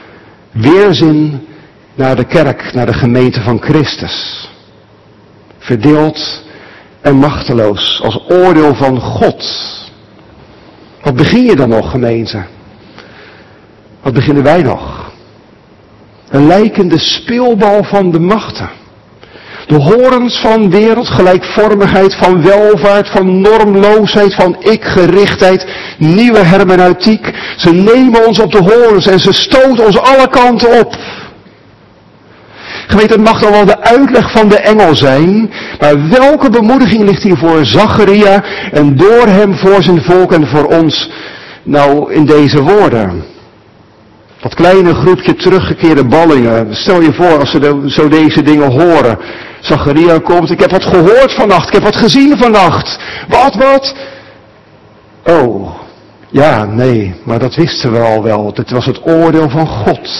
weerzin naar de kerk, naar de gemeente van Christus. Verdeeld en machteloos als oordeel van God. Wat begin je dan nog, gemeente? Wat beginnen wij nog? Een lijkende speelbal van de machten. De horens van wereldgelijkvormigheid, van welvaart, van normloosheid, van ikgerichtheid, nieuwe hermeneutiek. Ze nemen ons op de horens en ze stoten ons alle kanten op. Gemeente, het mag dan wel de uitleg van de engel zijn, maar welke bemoediging ligt hier voor Zacharia en door hem voor zijn volk en voor ons nou in deze woorden? Dat kleine groepje teruggekeerde ballingen, stel je voor als ze de, zo deze dingen horen. Zacharia komt, ik heb wat gehoord vannacht, ik heb wat gezien vannacht. Wat, wat? Oh, ja, nee, maar dat wisten we al wel. Dit was het oordeel van God.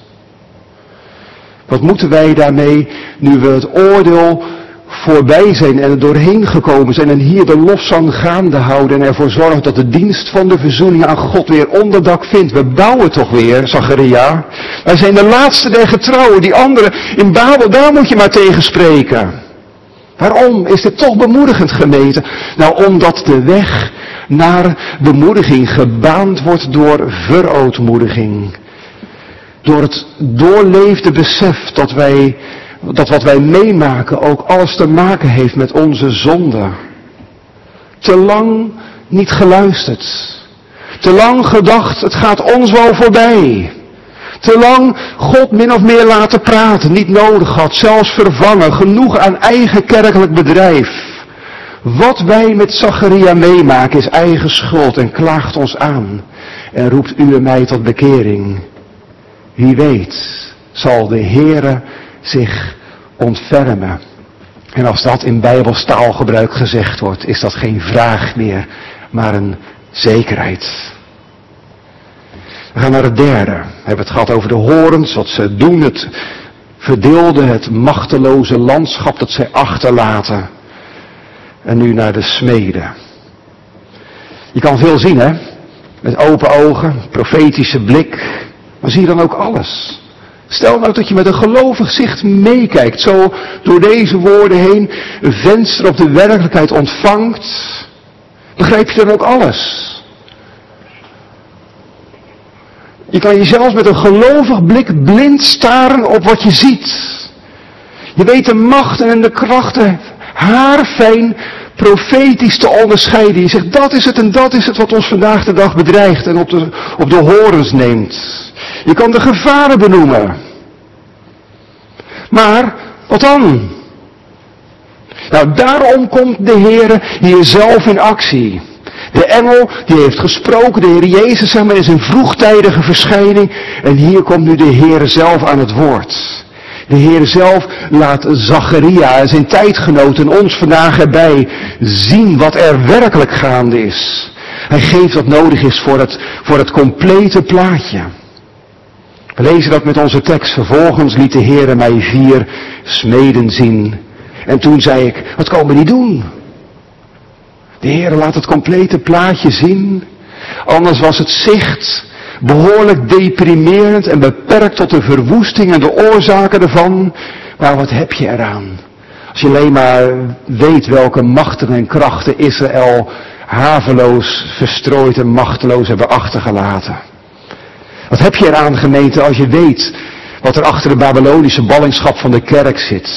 Wat moeten wij daarmee, nu we het oordeel voorbij zijn en er doorheen gekomen zijn en hier de lofzang gaande houden en ervoor zorgen dat de dienst van de verzoening aan God weer onderdak vindt. We bouwen toch weer, Zacharia. Wij zijn de laatste der getrouwen, die anderen in Babel, daar moet je maar tegen spreken. Waarom is dit toch bemoedigend, gemeente? Nou, omdat de weg naar bemoediging gebaand wordt door verootmoediging. Door het doorleefde besef dat wij, dat wat wij meemaken ook alles te maken heeft met onze zonde. Te lang niet geluisterd. Te lang gedacht, het gaat ons wel voorbij. Te lang God min of meer laten praten, niet nodig had, zelfs vervangen, genoeg aan eigen kerkelijk bedrijf. Wat wij met Zacharia meemaken is eigen schuld en klaagt ons aan en roept u en mij tot bekering. Wie weet zal de Heere zich ontfermen. En als dat in Bijbels taalgebruik gezegd wordt, is dat geen vraag meer, maar een zekerheid. We gaan naar het derde. We hebben het gehad over de horens, wat ze doen, het verdeelde, het machteloze landschap dat zij achterlaten. En nu naar de smeden. Je kan veel zien, hè? Met open ogen, profetische blik. Maar zie je dan ook alles? Stel nou dat je met een gelovig zicht meekijkt, zo door deze woorden heen een venster op de werkelijkheid ontvangt. Begrijp je dan ook alles? Je kan jezelf met een gelovig blik blind staren op wat je ziet. Je weet de machten en de krachten haarfijn profetisch te onderscheiden. Je zegt dat is het en dat is het wat ons vandaag de dag bedreigt en op de, op de horens neemt. Je kan de gevaren benoemen. Maar, wat dan? Nou, daarom komt de Heere hier zelf in actie. De engel, die heeft gesproken, de Heer Jezus, zeg maar, in zijn vroegtijdige verschijning. En hier komt nu de Heere zelf aan het woord. De Heer zelf laat Zacharia en zijn tijdgenoten ons vandaag erbij zien wat er werkelijk gaande is. Hij geeft wat nodig is voor het, voor het complete plaatje. We lezen dat met onze tekst. Vervolgens liet de Heer mij vier smeden zien. En toen zei ik, wat komen die doen? De Heer laat het complete plaatje zien. Anders was het zicht behoorlijk deprimerend en beperkt tot de verwoesting en de oorzaken ervan. Maar wat heb je eraan? Als je alleen maar weet welke machten en krachten Israël haveloos, verstrooid en machteloos hebben achtergelaten. Wat heb je eraan, gemeente, als je weet wat er achter de Babylonische ballingschap van de kerk zit?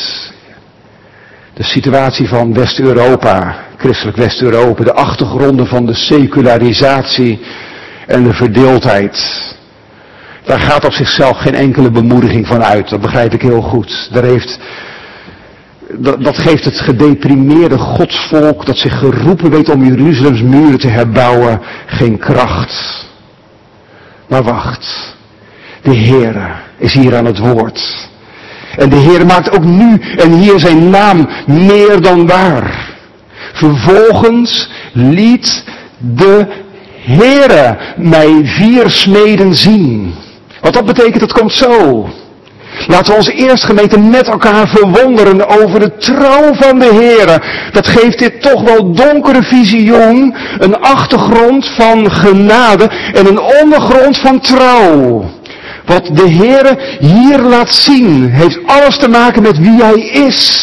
De situatie van West-Europa, christelijk West-Europa, de achtergronden van de secularisatie en de verdeeldheid. Daar gaat op zichzelf geen enkele bemoediging van uit, dat begrijp ik heel goed. Daar heeft, dat, dat geeft het gedeprimeerde godsvolk dat zich geroepen weet om Jeruzalems muren te herbouwen geen kracht. Maar wacht, de Heere is hier aan het woord. En de Heer maakt ook nu en hier zijn naam meer dan waar. Vervolgens liet de Heere mij vier smeden zien. Wat dat betekent, het komt zo. Laten we ons eerst, gemeente, met elkaar verwonderen over de trouw van de Heere. Dat geeft dit toch wel donkere visioen, een achtergrond van genade en een ondergrond van trouw. Wat de Heere hier laat zien, heeft alles te maken met wie Hij is.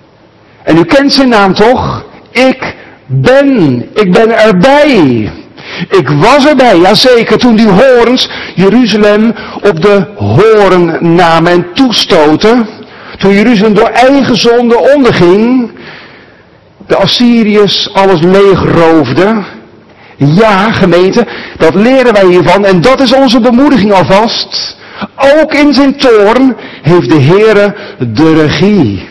En u kent zijn naam toch? Ik ben. Ik ben erbij. Ik was erbij, jazeker, toen die horens Jeruzalem op de hoorn namen en toestoten. Toen Jeruzalem door eigen zonde onderging. De Assyriërs alles leegroofden. Ja, gemeente, dat leren wij hiervan en dat is onze bemoediging alvast. Ook in zijn toorn heeft de Heere de regie.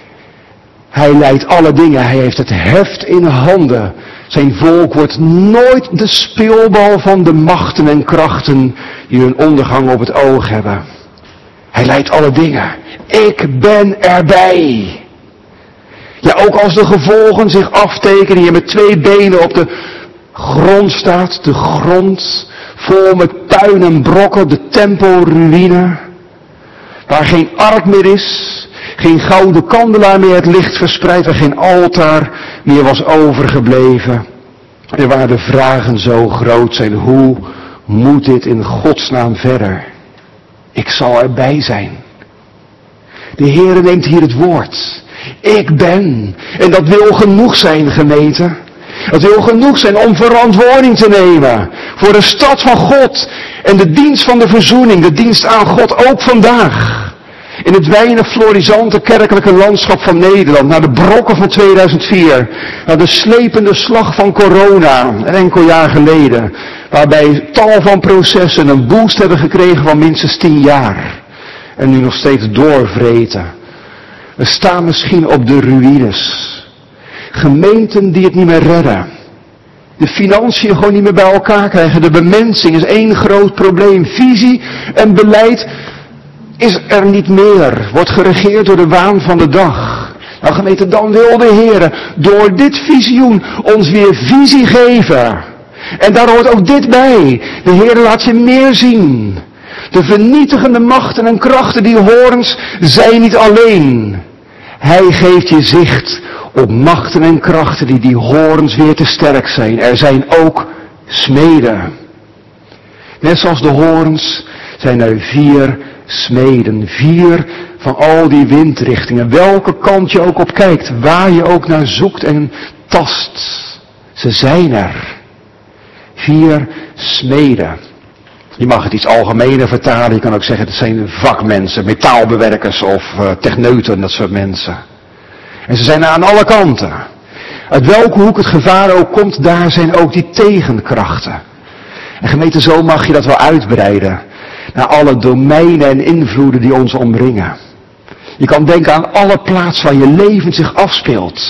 Hij leidt alle dingen, hij heeft het heft in handen. Zijn volk wordt nooit de speelbal van de machten en krachten die hun ondergang op het oog hebben. Hij leidt alle dingen. Ik ben erbij. Ja, ook als de gevolgen zich aftekenen, je met twee benen op de grond staat, de grond vol met puin en brokken, de tempelruïne, waar geen ark meer is, geen gouden kandelaar meer het licht verspreidt, waar geen altaar meer was overgebleven. En waar de vragen zo groot zijn, hoe moet dit in Godsnaam verder? Ik zal erbij zijn. De Heere neemt hier het woord. Ik ben. En dat wil genoeg zijn, gemeente. Het wil genoeg zijn om verantwoording te nemen voor de stad van God en de dienst van de verzoening, de dienst aan God, ook vandaag. In het weinig florisante kerkelijke landschap van Nederland, naar de brokken van tweeduizend vier, naar de slepende slag van corona, een enkel jaar geleden, waarbij tal van processen een boost hebben gekregen van minstens tien jaar en nu nog steeds doorvreten. We staan misschien op de ruïnes. Gemeenten die het niet meer redden. De financiën gewoon niet meer bij elkaar krijgen. De bemensing is één groot probleem. Visie en beleid is er niet meer. Wordt geregeerd door de waan van de dag. Nou gemeente, dan wil de Heer door dit visioen ons weer visie geven. En daar hoort ook dit bij. De Heer laat je meer zien. De vernietigende machten en krachten die horens zijn niet alleen. Hij geeft je zicht op machten en krachten die die horens weer te sterk zijn. Er zijn ook smeden. Net zoals de horens zijn er vier smeden. Vier van al die windrichtingen. Welke kant je ook op kijkt. Waar je ook naar zoekt en tast. Ze zijn er. Vier smeden. Je mag het iets algemener vertalen. Je kan ook zeggen het zijn vakmensen, metaalbewerkers of uh, techneuten, dat soort mensen. En ze zijn er aan alle kanten. Uit welke hoek het gevaar ook komt, daar zijn ook die tegenkrachten. En gemeente, zo mag je dat wel uitbreiden. Naar alle domeinen en invloeden die ons omringen. Je kan denken aan alle plaatsen waar je leven zich afspeelt.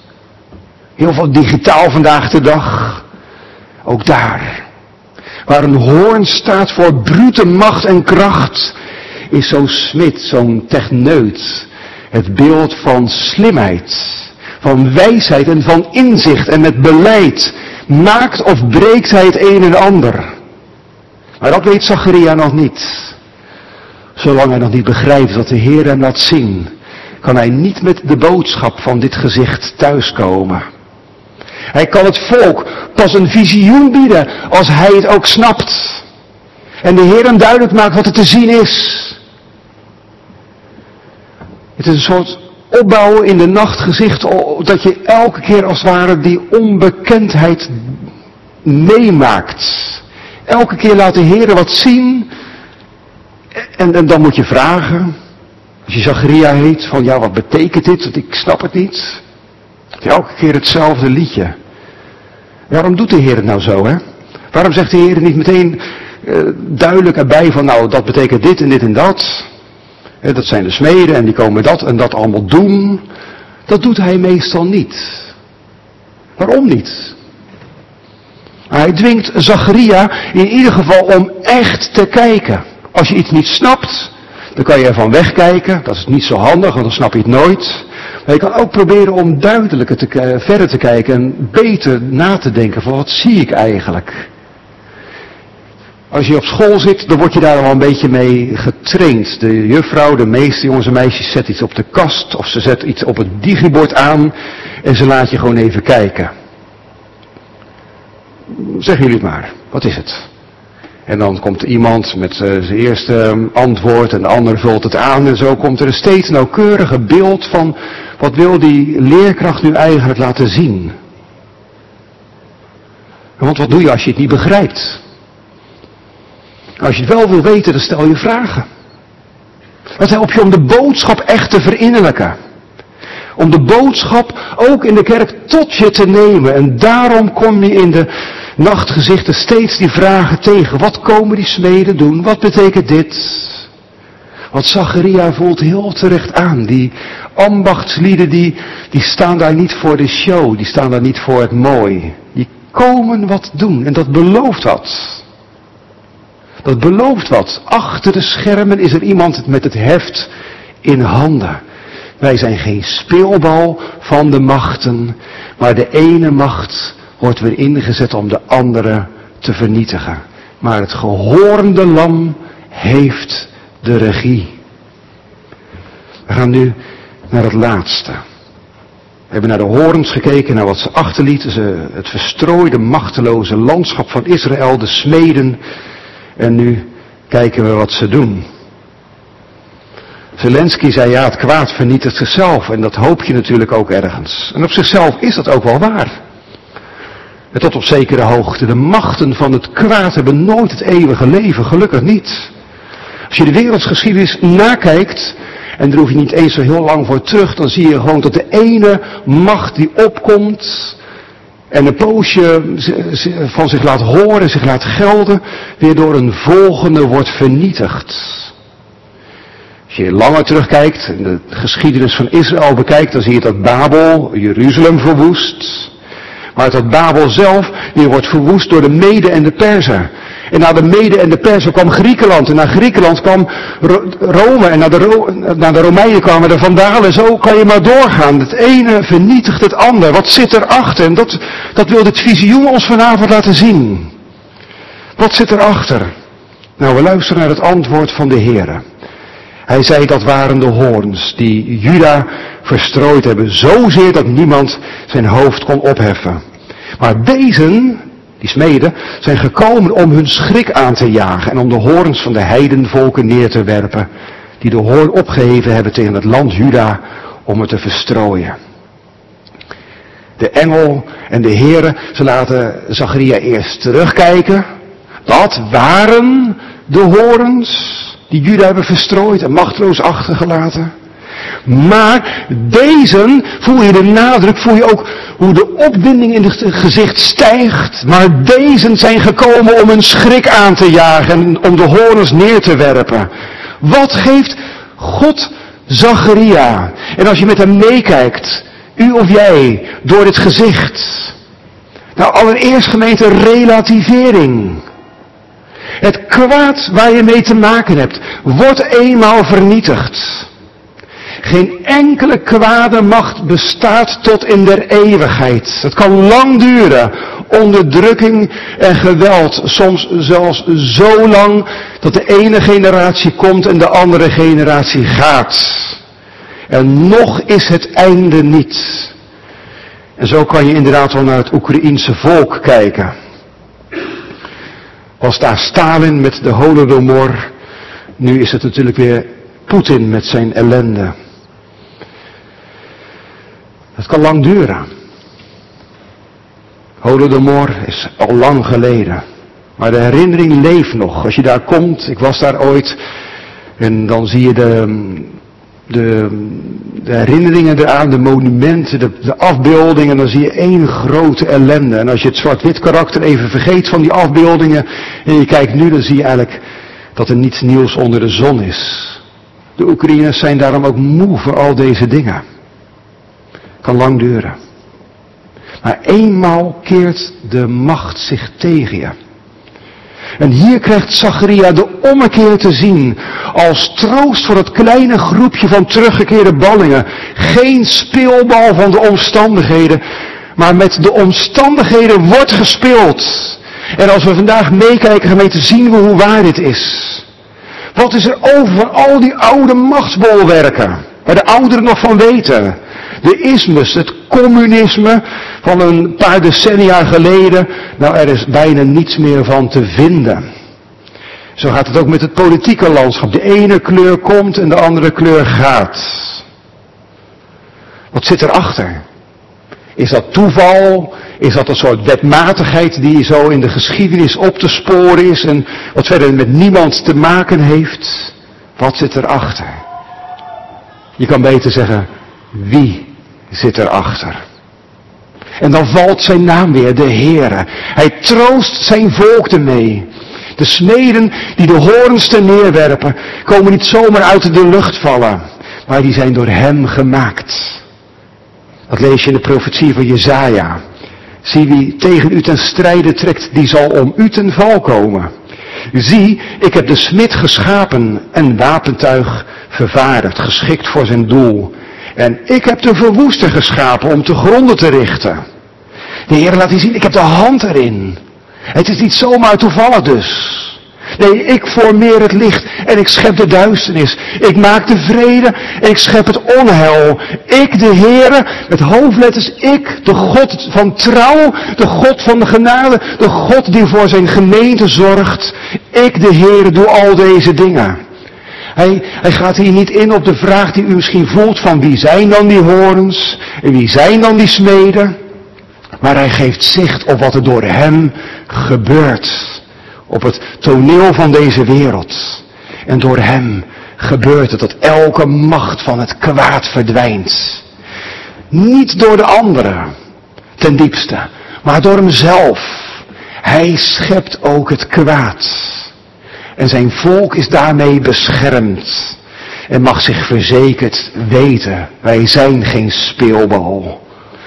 Heel veel digitaal vandaag de dag. Ook daar. Waar een hoorn staat voor brute macht en kracht, is zo'n smid, zo'n techneut, het beeld van slimheid, van wijsheid en van inzicht en met beleid. Maakt of breekt hij het een en ander. Maar dat weet Zacharia nog niet. Zolang hij nog niet begrijpt wat de Heer hem laat zien, kan hij niet met de boodschap van dit gezicht thuiskomen. Hij kan het volk pas een visioen bieden als hij het ook snapt. En de Heer hem duidelijk maakt wat er te zien is. Het is een soort opbouwen in de nachtgezicht, dat je elke keer als het ware die onbekendheid meemaakt. Elke keer laat de Heer wat zien. En, en dan moet je vragen, als je Zacharia heet, van ja, wat betekent dit? Want ik snap het niet. Elke keer hetzelfde liedje. Waarom doet de Heer het nou zo, hè? Waarom zegt de Heer niet meteen uh, duidelijk erbij van nou, dat betekent dit en dit en dat. He, dat zijn de smeden en die komen dat en dat allemaal doen. Dat doet hij meestal niet. Waarom niet? Hij dwingt Zacharia in ieder geval om echt te kijken. Als je iets niet snapt, dan kan je ervan wegkijken. Dat is niet zo handig, want dan snap je het nooit. Maar je kan ook proberen om duidelijker te, verder te kijken en beter na te denken van wat zie ik eigenlijk. Als je op school zit, dan word je daar al een beetje mee getraind. De juffrouw, de meeste jongens en meisjes zet iets op de kast of ze zet iets op het digibord aan en ze laat je gewoon even kijken. Zeggen jullie het maar, wat is het? En dan komt er iemand met uh, zijn eerste antwoord en de ander vult het aan en zo komt er een steeds nauwkeuriger beeld van wat wil die leerkracht nu eigenlijk laten zien. Want wat doe je als je het niet begrijpt? Als je het wel wil weten, dan stel je vragen. Dat helpt je om de boodschap echt te verinnerlijken. Om de boodschap ook in de kerk tot je te nemen. En daarom kom je in de nachtgezichten steeds die vragen tegen. Wat komen die smeden doen? Wat betekent dit? Want Zacharia voelt heel terecht aan. Die ambachtslieden die, die staan daar niet voor de show. Die staan daar niet voor het mooi. Die komen wat doen. En dat belooft wat. Dat belooft wat. Achter de schermen is er iemand met het heft in handen. Wij zijn geen speelbal van de machten. Maar de ene macht wordt weer ingezet om de andere te vernietigen. Maar het gehoornde lam heeft de regie. We gaan nu naar het laatste. We hebben naar de horens gekeken, naar wat ze achterlieten. Ze, het verstrooide, machteloze landschap van Israël, de smeden. En nu kijken we wat ze doen. Zelensky zei, ja, het kwaad vernietigt zichzelf. En dat hoop je natuurlijk ook ergens. En op zichzelf is dat ook wel waar. En tot op zekere hoogte. De machten van het kwaad hebben nooit het eeuwige leven, gelukkig niet. Als je de wereldgeschiedenis nakijkt, en daar hoef je niet eens zo heel lang voor terug, dan zie je gewoon dat de ene macht die opkomt en een poosje van zich laat horen, zich laat gelden, weer door een volgende wordt vernietigd. Als je langer terugkijkt en de geschiedenis van Israël bekijkt, dan zie je dat Babel Jeruzalem verwoest. Maar dat Babel zelf weer wordt verwoest door de Meden en de Perzen. En na de Meden en de Perzen kwam Griekenland. En na Griekenland kwam Rome. En na de, Ro- na de Romeinen kwamen de Vandalen. Zo kan je maar doorgaan. Het ene vernietigt het ander. Wat zit erachter? En dat, dat wil dit visioen ons vanavond laten zien. Wat zit erachter? Nou, we luisteren naar het antwoord van de Heere. Hij zei, dat waren de hoorns die Juda verstrooid hebben. Zozeer dat niemand zijn hoofd kon opheffen. Maar deze, die smeden, zijn gekomen om hun schrik aan te jagen. En om de hoorns van de heidenvolken neer te werpen. Die de hoorn opgeheven hebben tegen het land Juda om het te verstrooien. De engel en de Heere, ze laten Zacharia eerst terugkijken. Dat waren de hoorns die Juda hebben verstrooid en machteloos achtergelaten. Maar deze, voel je de nadruk, voel je ook hoe de opwinding in het gezicht stijgt. Maar deze zijn gekomen om een schrik aan te jagen en om de hoorns neer te werpen. Wat geeft God Zacharia? En als je met hem meekijkt, u of jij, door dit gezicht. Nou, allereerst gemeente relativering. Het kwaad waar je mee te maken hebt, wordt eenmaal vernietigd. Geen enkele kwade macht bestaat tot in der eeuwigheid. Het kan lang duren. Onderdrukking en geweld. Soms zelfs zo lang dat de ene generatie komt en de andere generatie gaat. En nog is het einde niet. En zo kan je inderdaad wel naar het Oekraïense volk kijken. Was daar Stalin met de Holodomor. Nu is het natuurlijk weer Poetin met zijn ellende. Het kan lang duren. Holodomor is al lang geleden. Maar de herinnering leeft nog. Als je daar komt, ik was daar ooit. En dan zie je de, de, de herinneringen eraan, de monumenten, de, de afbeeldingen. Dan zie je één grote ellende. En als je het zwart-wit karakter even vergeet van die afbeeldingen. En je kijkt nu, dan zie je eigenlijk dat er niets nieuws onder de zon is. De Oekraïners zijn daarom ook moe voor al deze dingen. Kan lang duren. Maar eenmaal keert de macht zich tegen je. En hier krijgt Zacharia de ommekeer te zien. Als troost voor het kleine groepje van teruggekeerde ballingen. Geen speelbal van de omstandigheden. Maar met de omstandigheden wordt gespeeld. En als we vandaag meekijken, gemeente, zien we hoe waar dit is. Wat is er over van al die oude machtsbolwerken? Waar de ouderen nog van weten. De ismus, het communisme van een paar decennia geleden. Nou, er is bijna niets meer van te vinden. Zo gaat het ook met het politieke landschap. De ene kleur komt en de andere kleur gaat. Wat zit erachter? Is dat toeval? Is dat een soort wetmatigheid die zo in de geschiedenis op te sporen is en wat verder met niemand te maken heeft? Wat zit erachter? Je kan beter zeggen, wie zit erachter? En dan valt zijn naam weer, de Heere. Hij troost zijn volk ermee. De smeden die de hoorns ter neerwerpen, komen niet zomaar uit de lucht vallen, maar die zijn door hem gemaakt. Dat lees je in de profetie van Jesaja. Zie wie tegen u ten strijde trekt, die zal om u ten val komen. Zie, ik heb de smid geschapen en wapentuig vervaardigd, geschikt voor zijn doel. En ik heb de verwoester geschapen om te gronden te richten. De Heer laat hier zien, ik heb de hand erin. Het is niet zomaar toevallig dus. Nee, ik formeer het licht en ik schep de duisternis. Ik maak de vrede en ik schep het onheil. Ik, de Heere, met hoofdletters, ik, de God van trouw, de God van de genade, de God die voor zijn gemeente zorgt. Ik, de Heere, doe al deze dingen. Hij, hij gaat hier niet in op de vraag die u misschien voelt van wie zijn dan die horens en wie zijn dan die smeden. Maar hij geeft zicht op wat er door hem gebeurt. Op het toneel van deze wereld. En door hem gebeurt het dat elke macht van het kwaad verdwijnt. Niet door de anderen, ten diepste, maar door hemzelf. Hij schept ook het kwaad. En zijn volk is daarmee beschermd. En mag zich verzekerd weten, wij zijn geen speelbal.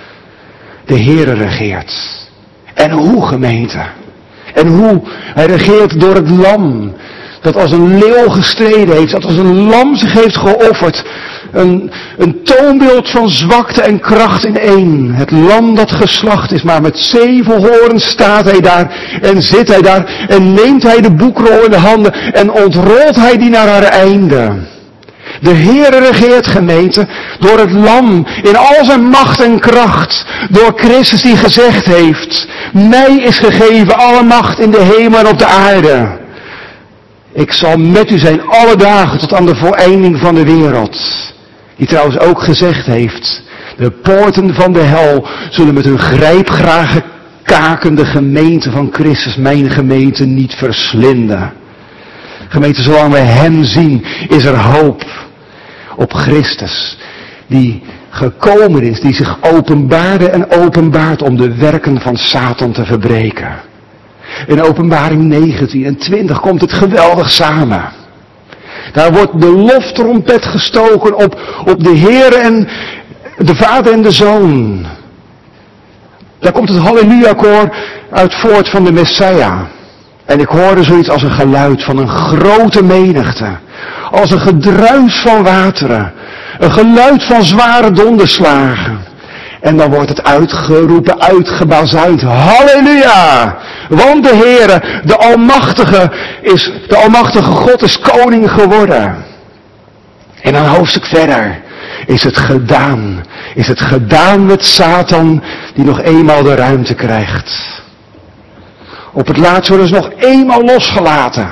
De Heere regeert. En hoe, gemeente? En hoe? Hij regeert door het lam. Dat als een leeuw gestreden heeft. Dat als een lam zich heeft geofferd. Een, een toonbeeld van zwakte en kracht in één. Het lam dat geslacht is. Maar met zeven hoorns staat hij daar. En zit hij daar. En neemt hij de boekrol in de handen. En ontrolt hij die naar haar einde. De Heere regeert, gemeente, door het lam in al zijn macht en kracht. Door Christus die gezegd heeft, mij is gegeven alle macht in de hemel en op de aarde. Ik zal met u zijn alle dagen tot aan de voleinding van de wereld. Die trouwens ook gezegd heeft, de poorten van de hel zullen met hun grijpgrage kaken de gemeente van Christus, mijn gemeente, niet verslinden. Gemeente, zolang we hem zien, is er hoop op Christus, die gekomen is, die zich openbaarde en openbaart om de werken van Satan te verbreken. In Openbaring negentien en twintig komt het geweldig samen. Daar wordt de loftrompet gestoken op, op de Heer en de Vader en de Zoon. Daar komt het halleluja-koor uit voort van de Messiah. En ik hoorde zoiets als een geluid van een grote menigte. Als een gedruis van wateren. Een geluid van zware donderslagen. En dan wordt het uitgeroepen, uitgebazuind. Halleluja! Want de Heere, de Almachtige, is, de Almachtige God is koning geworden. En een hoofdstuk verder is het gedaan. Is het gedaan met Satan die nog eenmaal de ruimte krijgt. Op het laatst worden ze nog eenmaal losgelaten.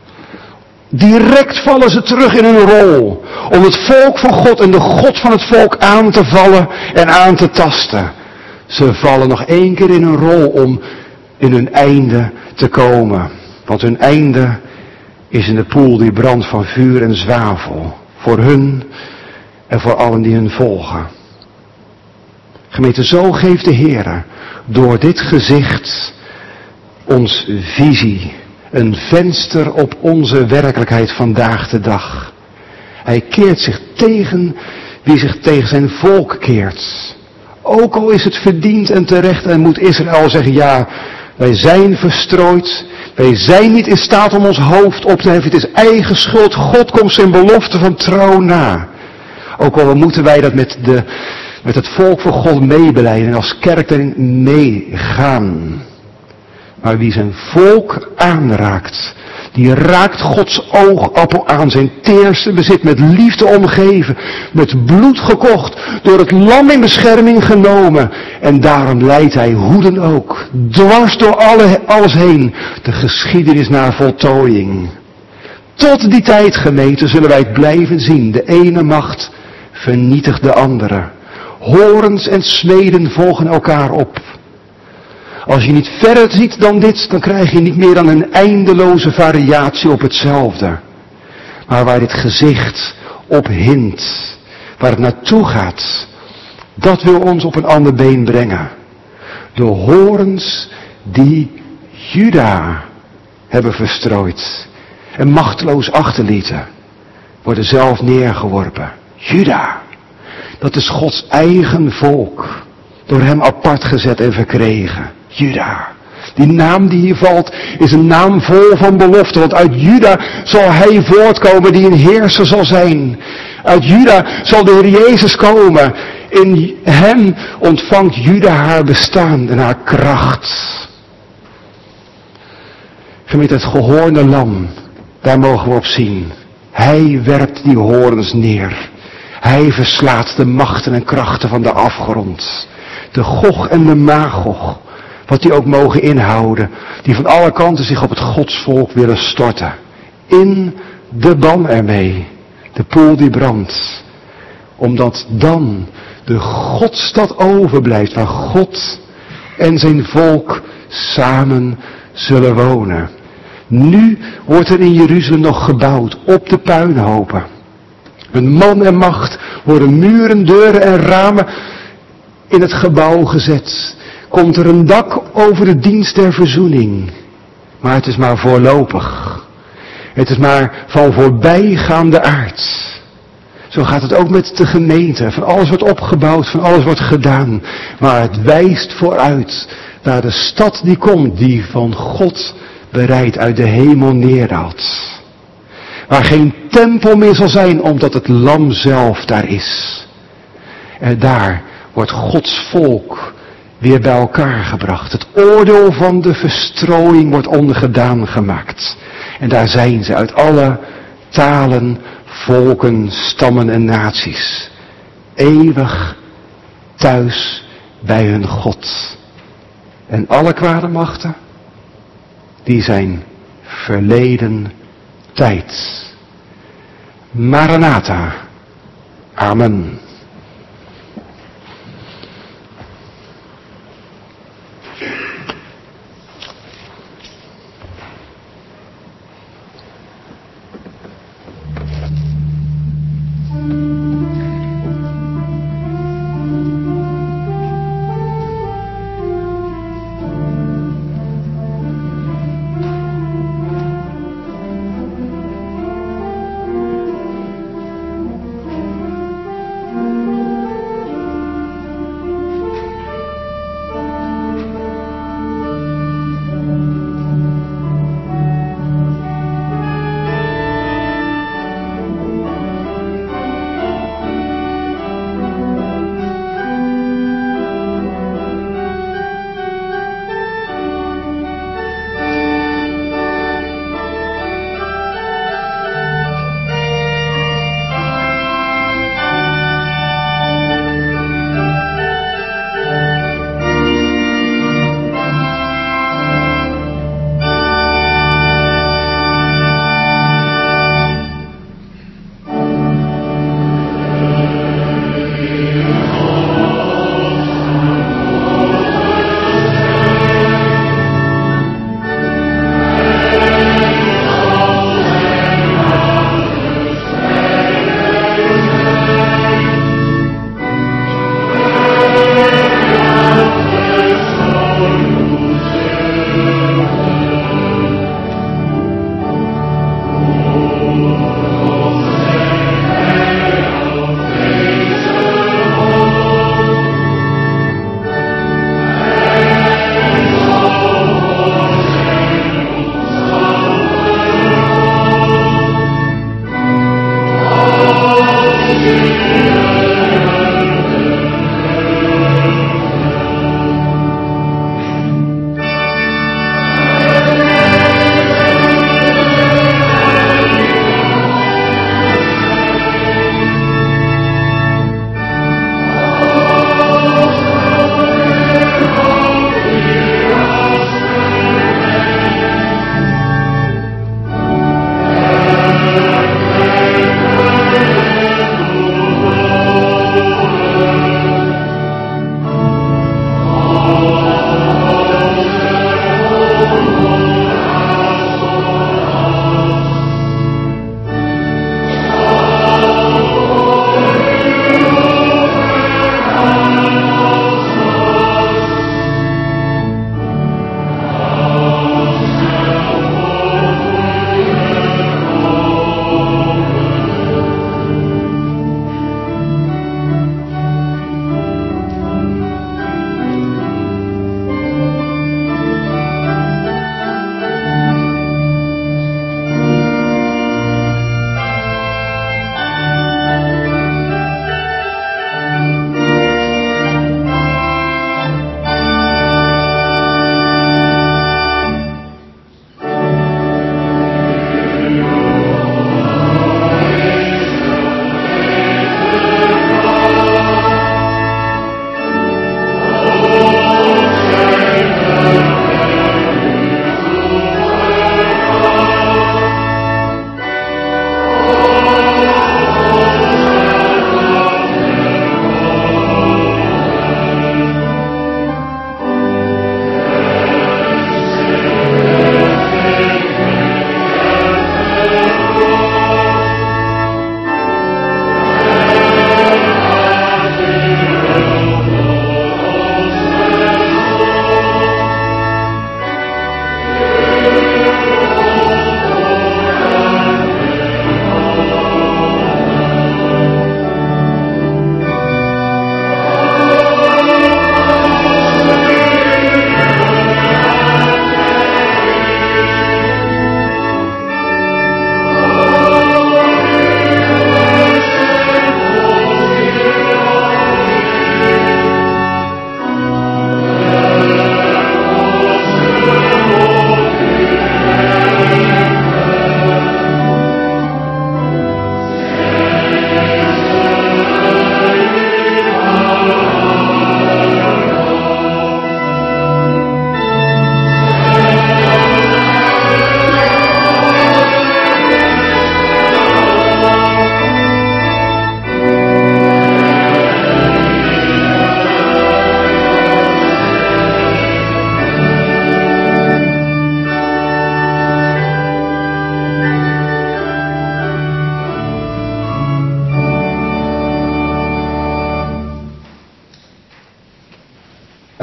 Direct vallen ze terug in hun rol. Om het volk van God en de God van het volk aan te vallen en aan te tasten. Ze vallen nog één keer in hun rol om in hun einde te komen. Want hun einde is in de poel die brandt van vuur en zwavel. Voor hun en voor allen die hun volgen. Gemeente, zo geeft de Heer door dit gezicht ons visie. Een venster op onze werkelijkheid vandaag de dag. Hij keert zich tegen wie zich tegen zijn volk keert. Ook al is het verdiend en terecht en moet Israël zeggen, ja, wij zijn verstrooid. Wij zijn niet in staat om ons hoofd op te heffen. Het is eigen schuld. God komt zijn belofte van trouw na. Ook al moeten wij dat met, de, met het volk van God meebeleiden en als kerk erin meegaan. Maar wie zijn volk aanraakt, die raakt Gods oogappel aan, zijn teerste bezit, met liefde omgeven, met bloed gekocht, door het lam in bescherming genomen. En daarom leidt hij, hoe dan ook, dwars door alle, alles heen, de geschiedenis naar voltooiing. Tot die tijd, gemeente, zullen wij het blijven zien. De ene macht vernietigt de andere. Horens en smeden volgen elkaar op. Als je niet verder ziet dan dit, dan krijg je niet meer dan een eindeloze variatie op hetzelfde. Maar waar dit gezicht op hint, waar het naartoe gaat, dat wil ons op een ander been brengen. De horens die Juda hebben verstrooid en machteloos achterlieten, worden zelf neergeworpen. Juda, dat is Gods eigen volk, door hem apart gezet en verkregen. Juda. Die naam die hier valt is een naam vol van belofte, want uit Juda zal hij voortkomen die een heerser zal zijn. Uit Juda zal de Heer Jezus komen. In hem ontvangt Juda haar bestaan en haar kracht. Gemeente, het gehoornde lam, daar mogen we op zien. Hij werpt die horens neer. Hij verslaat de machten en krachten van de afgrond. De Gog en de Magog, wat die ook mogen inhouden, die van alle kanten zich op het godsvolk willen storten. In de ban ermee, de poel die brandt. Omdat dan de Godstad overblijft, waar God en zijn volk samen zullen wonen. Nu wordt er in Jeruzalem nog gebouwd, op de puinhopen. Met man en macht worden muren, deuren en ramen in het gebouw gezet. Komt er een dak over de dienst der verzoening. Maar het is maar voorlopig. Het is maar van voorbijgaande aard. Zo gaat het ook met de gemeente. Van alles wordt opgebouwd, van alles wordt gedaan. Maar het wijst vooruit naar de stad die komt, die van God bereid uit de hemel neerdaalt. Waar geen tempel meer zal zijn, omdat het lam zelf daar is. En daar wordt Gods volk weer bij elkaar gebracht. Het oordeel van de verstrooiing wordt ongedaan gemaakt. En daar zijn ze uit alle talen, volken, stammen en naties. Eeuwig thuis bij hun God. En alle kwade machten, die zijn verleden tijd. Maranatha. Amen.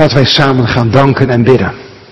laten wij samen gaan danken en bidden.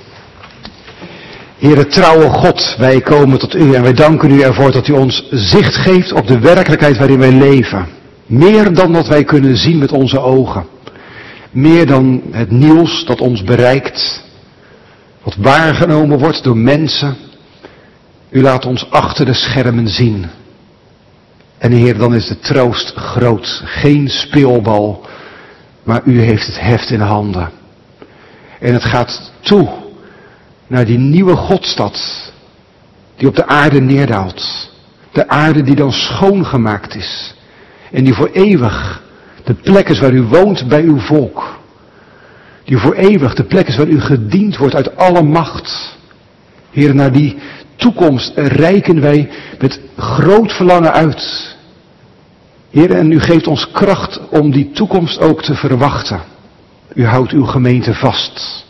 Heere trouwe God, wij komen tot u en wij danken u ervoor dat u ons zicht geeft op de werkelijkheid waarin wij leven. Meer dan wat wij kunnen zien met onze ogen. Meer dan het nieuws dat ons bereikt. Wat waargenomen wordt door mensen. U laat ons achter de schermen zien. En Heer, dan is de troost groot. Geen speelbal, maar u heeft het heft in handen. En het gaat toe naar die nieuwe Godstad die op de aarde neerdaalt. De aarde die dan schoongemaakt is. En die voor eeuwig de plek is waar u woont bij uw volk. Die voor eeuwig de plek is waar u gediend wordt uit alle macht. Heer, naar die toekomst reiken wij met groot verlangen uit. Heer, en u geeft ons kracht om die toekomst ook te verwachten. U houdt uw gemeente vast.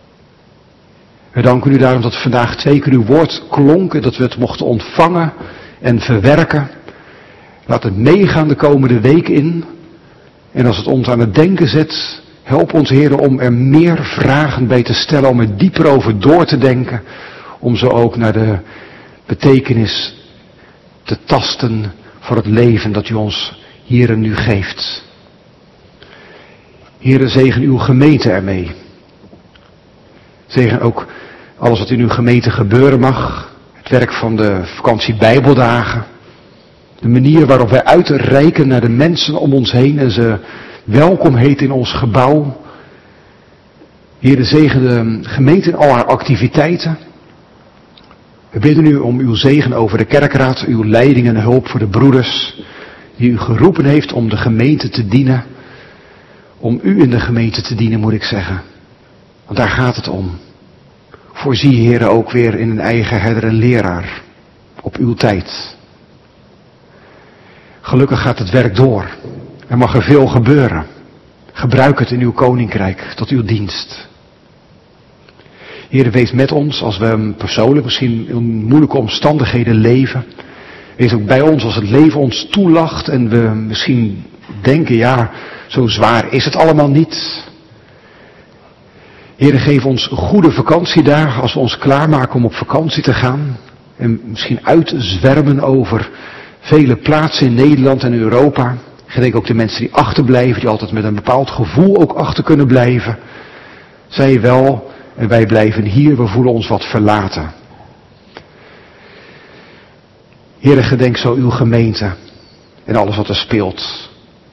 We danken u daarom dat vandaag twee keer uw woord klonk en dat we het mochten ontvangen en verwerken. Laat het meegaan de komende week in. En als het ons aan het denken zet, help ons Heer om er meer vragen bij te stellen, om er dieper over door te denken. Om zo ook naar de betekenis te tasten voor het leven dat u ons hier en nu geeft. Heere, zegen uw gemeente ermee. Zegen ook alles wat in uw gemeente gebeuren mag. Het werk van de vakantie Bijbeldagen. De manier waarop wij uitreiken naar de mensen om ons heen en ze welkom heten in ons gebouw. Heere, zegen de gemeente in al haar activiteiten. We bidden u om uw zegen over de kerkraad, uw leiding en hulp voor de broeders die u geroepen heeft om de gemeente te dienen. Om u in de gemeente te dienen, moet ik zeggen. Want daar gaat het om. Voorzie, Heere, ook weer in een eigen herder en leraar. Op uw tijd. Gelukkig gaat het werk door. Er mag er veel gebeuren. Gebruik het in uw koninkrijk, tot uw dienst. Heere, wees met ons als we persoonlijk misschien in moeilijke omstandigheden leven. Wees ook bij ons als het leven ons toelacht en we misschien denken, ja, zo zwaar is het allemaal niet. Heere, geef ons goede vakantiedagen als we ons klaarmaken om op vakantie te gaan. En misschien uitzwermen over vele plaatsen in Nederland en Europa. Gedenk ook de mensen die achterblijven, die altijd met een bepaald gevoel ook achter kunnen blijven. Zij wel, en wij blijven hier, we voelen ons wat verlaten. Heere, gedenk zo uw gemeente en alles wat er speelt.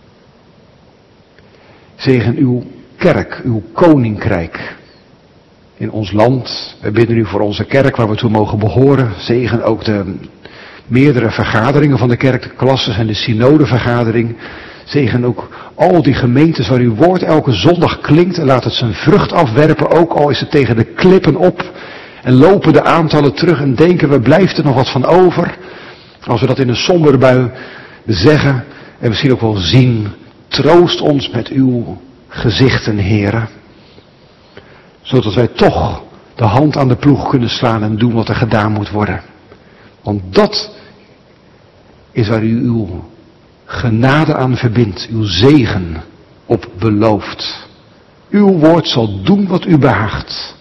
Zegen uw kerk, uw koninkrijk in ons land. We bidden u voor onze kerk waar we toe mogen behoren. Zegen ook de meerdere vergaderingen van de kerk, de klasses en de synodevergadering. Zegen ook al die gemeentes waar uw woord elke zondag klinkt en laat het zijn vrucht afwerpen, ook al is het tegen de klippen op. En lopen de aantallen terug en denken we, blijft er nog wat van over? Als we dat in een sombere bui zeggen en misschien ook wel zien, troost ons met uw gezichten, Heere. Zodat wij toch de hand aan de ploeg kunnen slaan en doen wat er gedaan moet worden. Want dat is waar u uw genade aan verbindt, uw zegen op belooft. Uw woord zal doen wat u behaagt.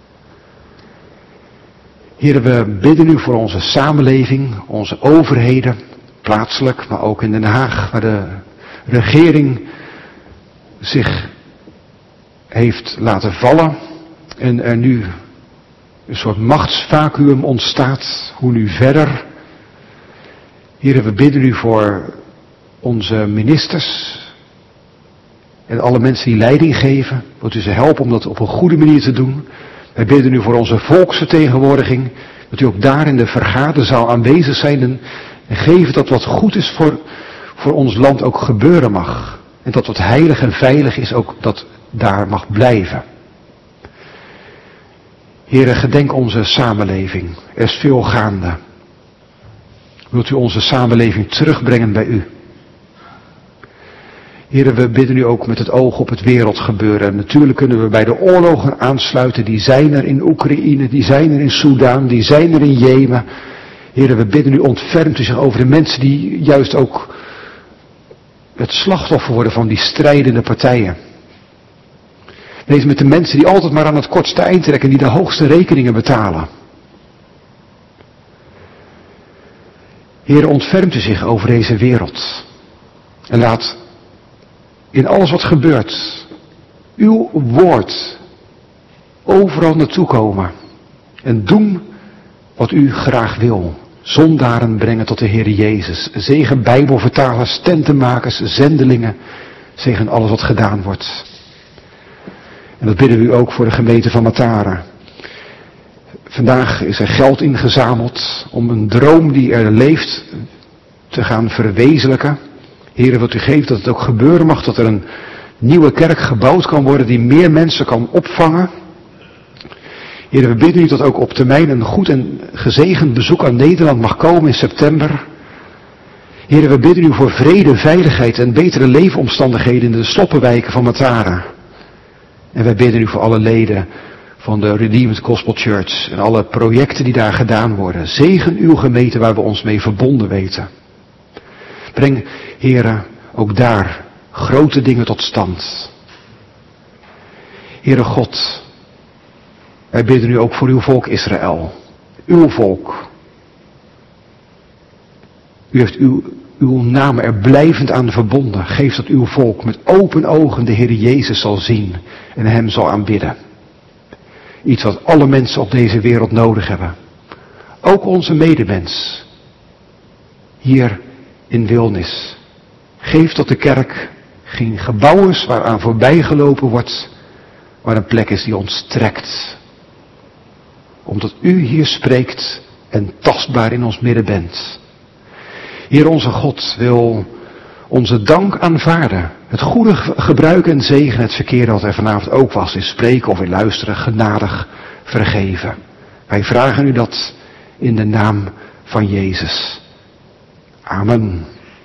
Heere, we bidden u voor onze samenleving, onze overheden, plaatselijk, maar ook in Den Haag, waar de regering zich heeft laten vallen en er nu een soort machtsvacuüm ontstaat. Hoe nu verder? Heere, we bidden u voor onze ministers en alle mensen die leiding geven. Wilt u ze helpen om dat op een goede manier te doen? Wij bidden u voor onze volksvertegenwoordiging, dat u ook daar in de vergaderzaal aanwezig zijn en, en geven dat wat goed is voor, voor ons land ook gebeuren mag. En dat wat heilig en veilig is ook dat daar mag blijven. Heere, gedenk onze samenleving. Er is veel gaande. Wilt u onze samenleving terugbrengen bij u? Heere, we bidden u ook met het oog op het wereldgebeuren. Natuurlijk kunnen we bij de oorlogen aansluiten. Die zijn er in Oekraïne, die zijn er in Soedan, die zijn er in Jemen. Heere, we bidden u, ontfermt u zich over de mensen die juist ook het slachtoffer worden van die strijdende partijen. Lees met de mensen die altijd maar aan het kortste eind trekken, die de hoogste rekeningen betalen. Heer, ontfermt u zich over deze wereld. En laat in alles wat gebeurt, uw woord overal naartoe komen. En doen wat u graag wil. Zondaren brengen tot de Heer Jezus. Zegen Bijbelvertalers, tentenmakers, zendelingen. Zegen alles wat gedaan wordt. En dat bidden we u ook voor de gemeente van Matara. Vandaag is er geld ingezameld om een droom die er leeft te gaan verwezenlijken. Heer, wat u geeft dat het ook gebeuren mag, dat er een nieuwe kerk gebouwd kan worden die meer mensen kan opvangen. Heer, we bidden u dat ook op termijn een goed en gezegend bezoek aan Nederland mag komen in september. Heer, we bidden u voor vrede, veiligheid en betere leefomstandigheden in de sloppenwijken van Matara. En wij bidden u voor alle leden van de Redeemed Gospel Church en alle projecten die daar gedaan worden. Zegen uw gemeente waar we ons mee verbonden weten. Breng, Heere, ook daar grote dingen tot stand. Heere God, wij bidden u ook voor uw volk Israël. Uw volk. U heeft uw, uw naam er blijvend aan verbonden. Geef dat uw volk met open ogen de Heer Jezus zal zien en hem zal aanbidden. Iets wat alle mensen op deze wereld nodig hebben. Ook onze medemens. Hier in Wilnis. Geef dat de kerk geen gebouw is waaraan voorbij gelopen wordt, maar een plek is die ons trekt. Omdat u hier spreekt en tastbaar in ons midden bent. Heer onze God wil onze dank aanvaarden. Het goede gebruiken en zegen, het verkeerde wat er vanavond ook was, in spreken of in luisteren, genadig vergeven. Wij vragen u dat in de naam van Jezus. Amen.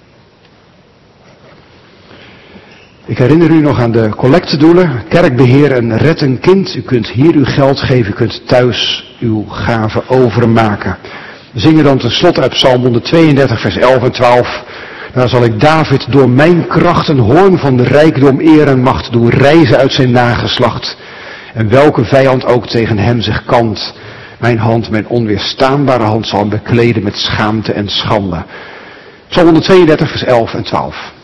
Ik herinner u nog aan de collectedoelen. Kerkbeheer en red een kind. U kunt hier uw geld geven. U kunt thuis uw gaven overmaken. We zingen dan tenslotte uit Psalm honderdtweeëndertig vers elf en twaalf. Daar zal ik David door mijn kracht een hoorn van de rijkdom eer en macht doen rijzen uit zijn nageslacht. En welke vijand ook tegen hem zich kant. Mijn hand, mijn onweerstaanbare hand zal hem bekleden met schaamte en schande. Psalm honderdtweeëndertig vers elf en twaalf.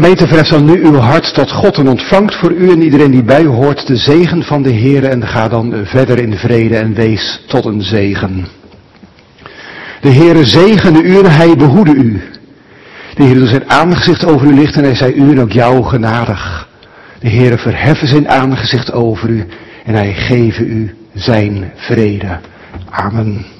Gemeente, verheft dan nu uw hart tot God en ontvangt voor u en iedereen die bij u hoort de zegen van de Heere en ga dan verder in vrede en wees tot een zegen. De Heere zegene u en hij behoede u. De Heere doet zijn aangezicht over u lichten en hij zij u en ook jou genadig. De Heere verheffen zijn aangezicht over u en hij geven u zijn vrede. Amen.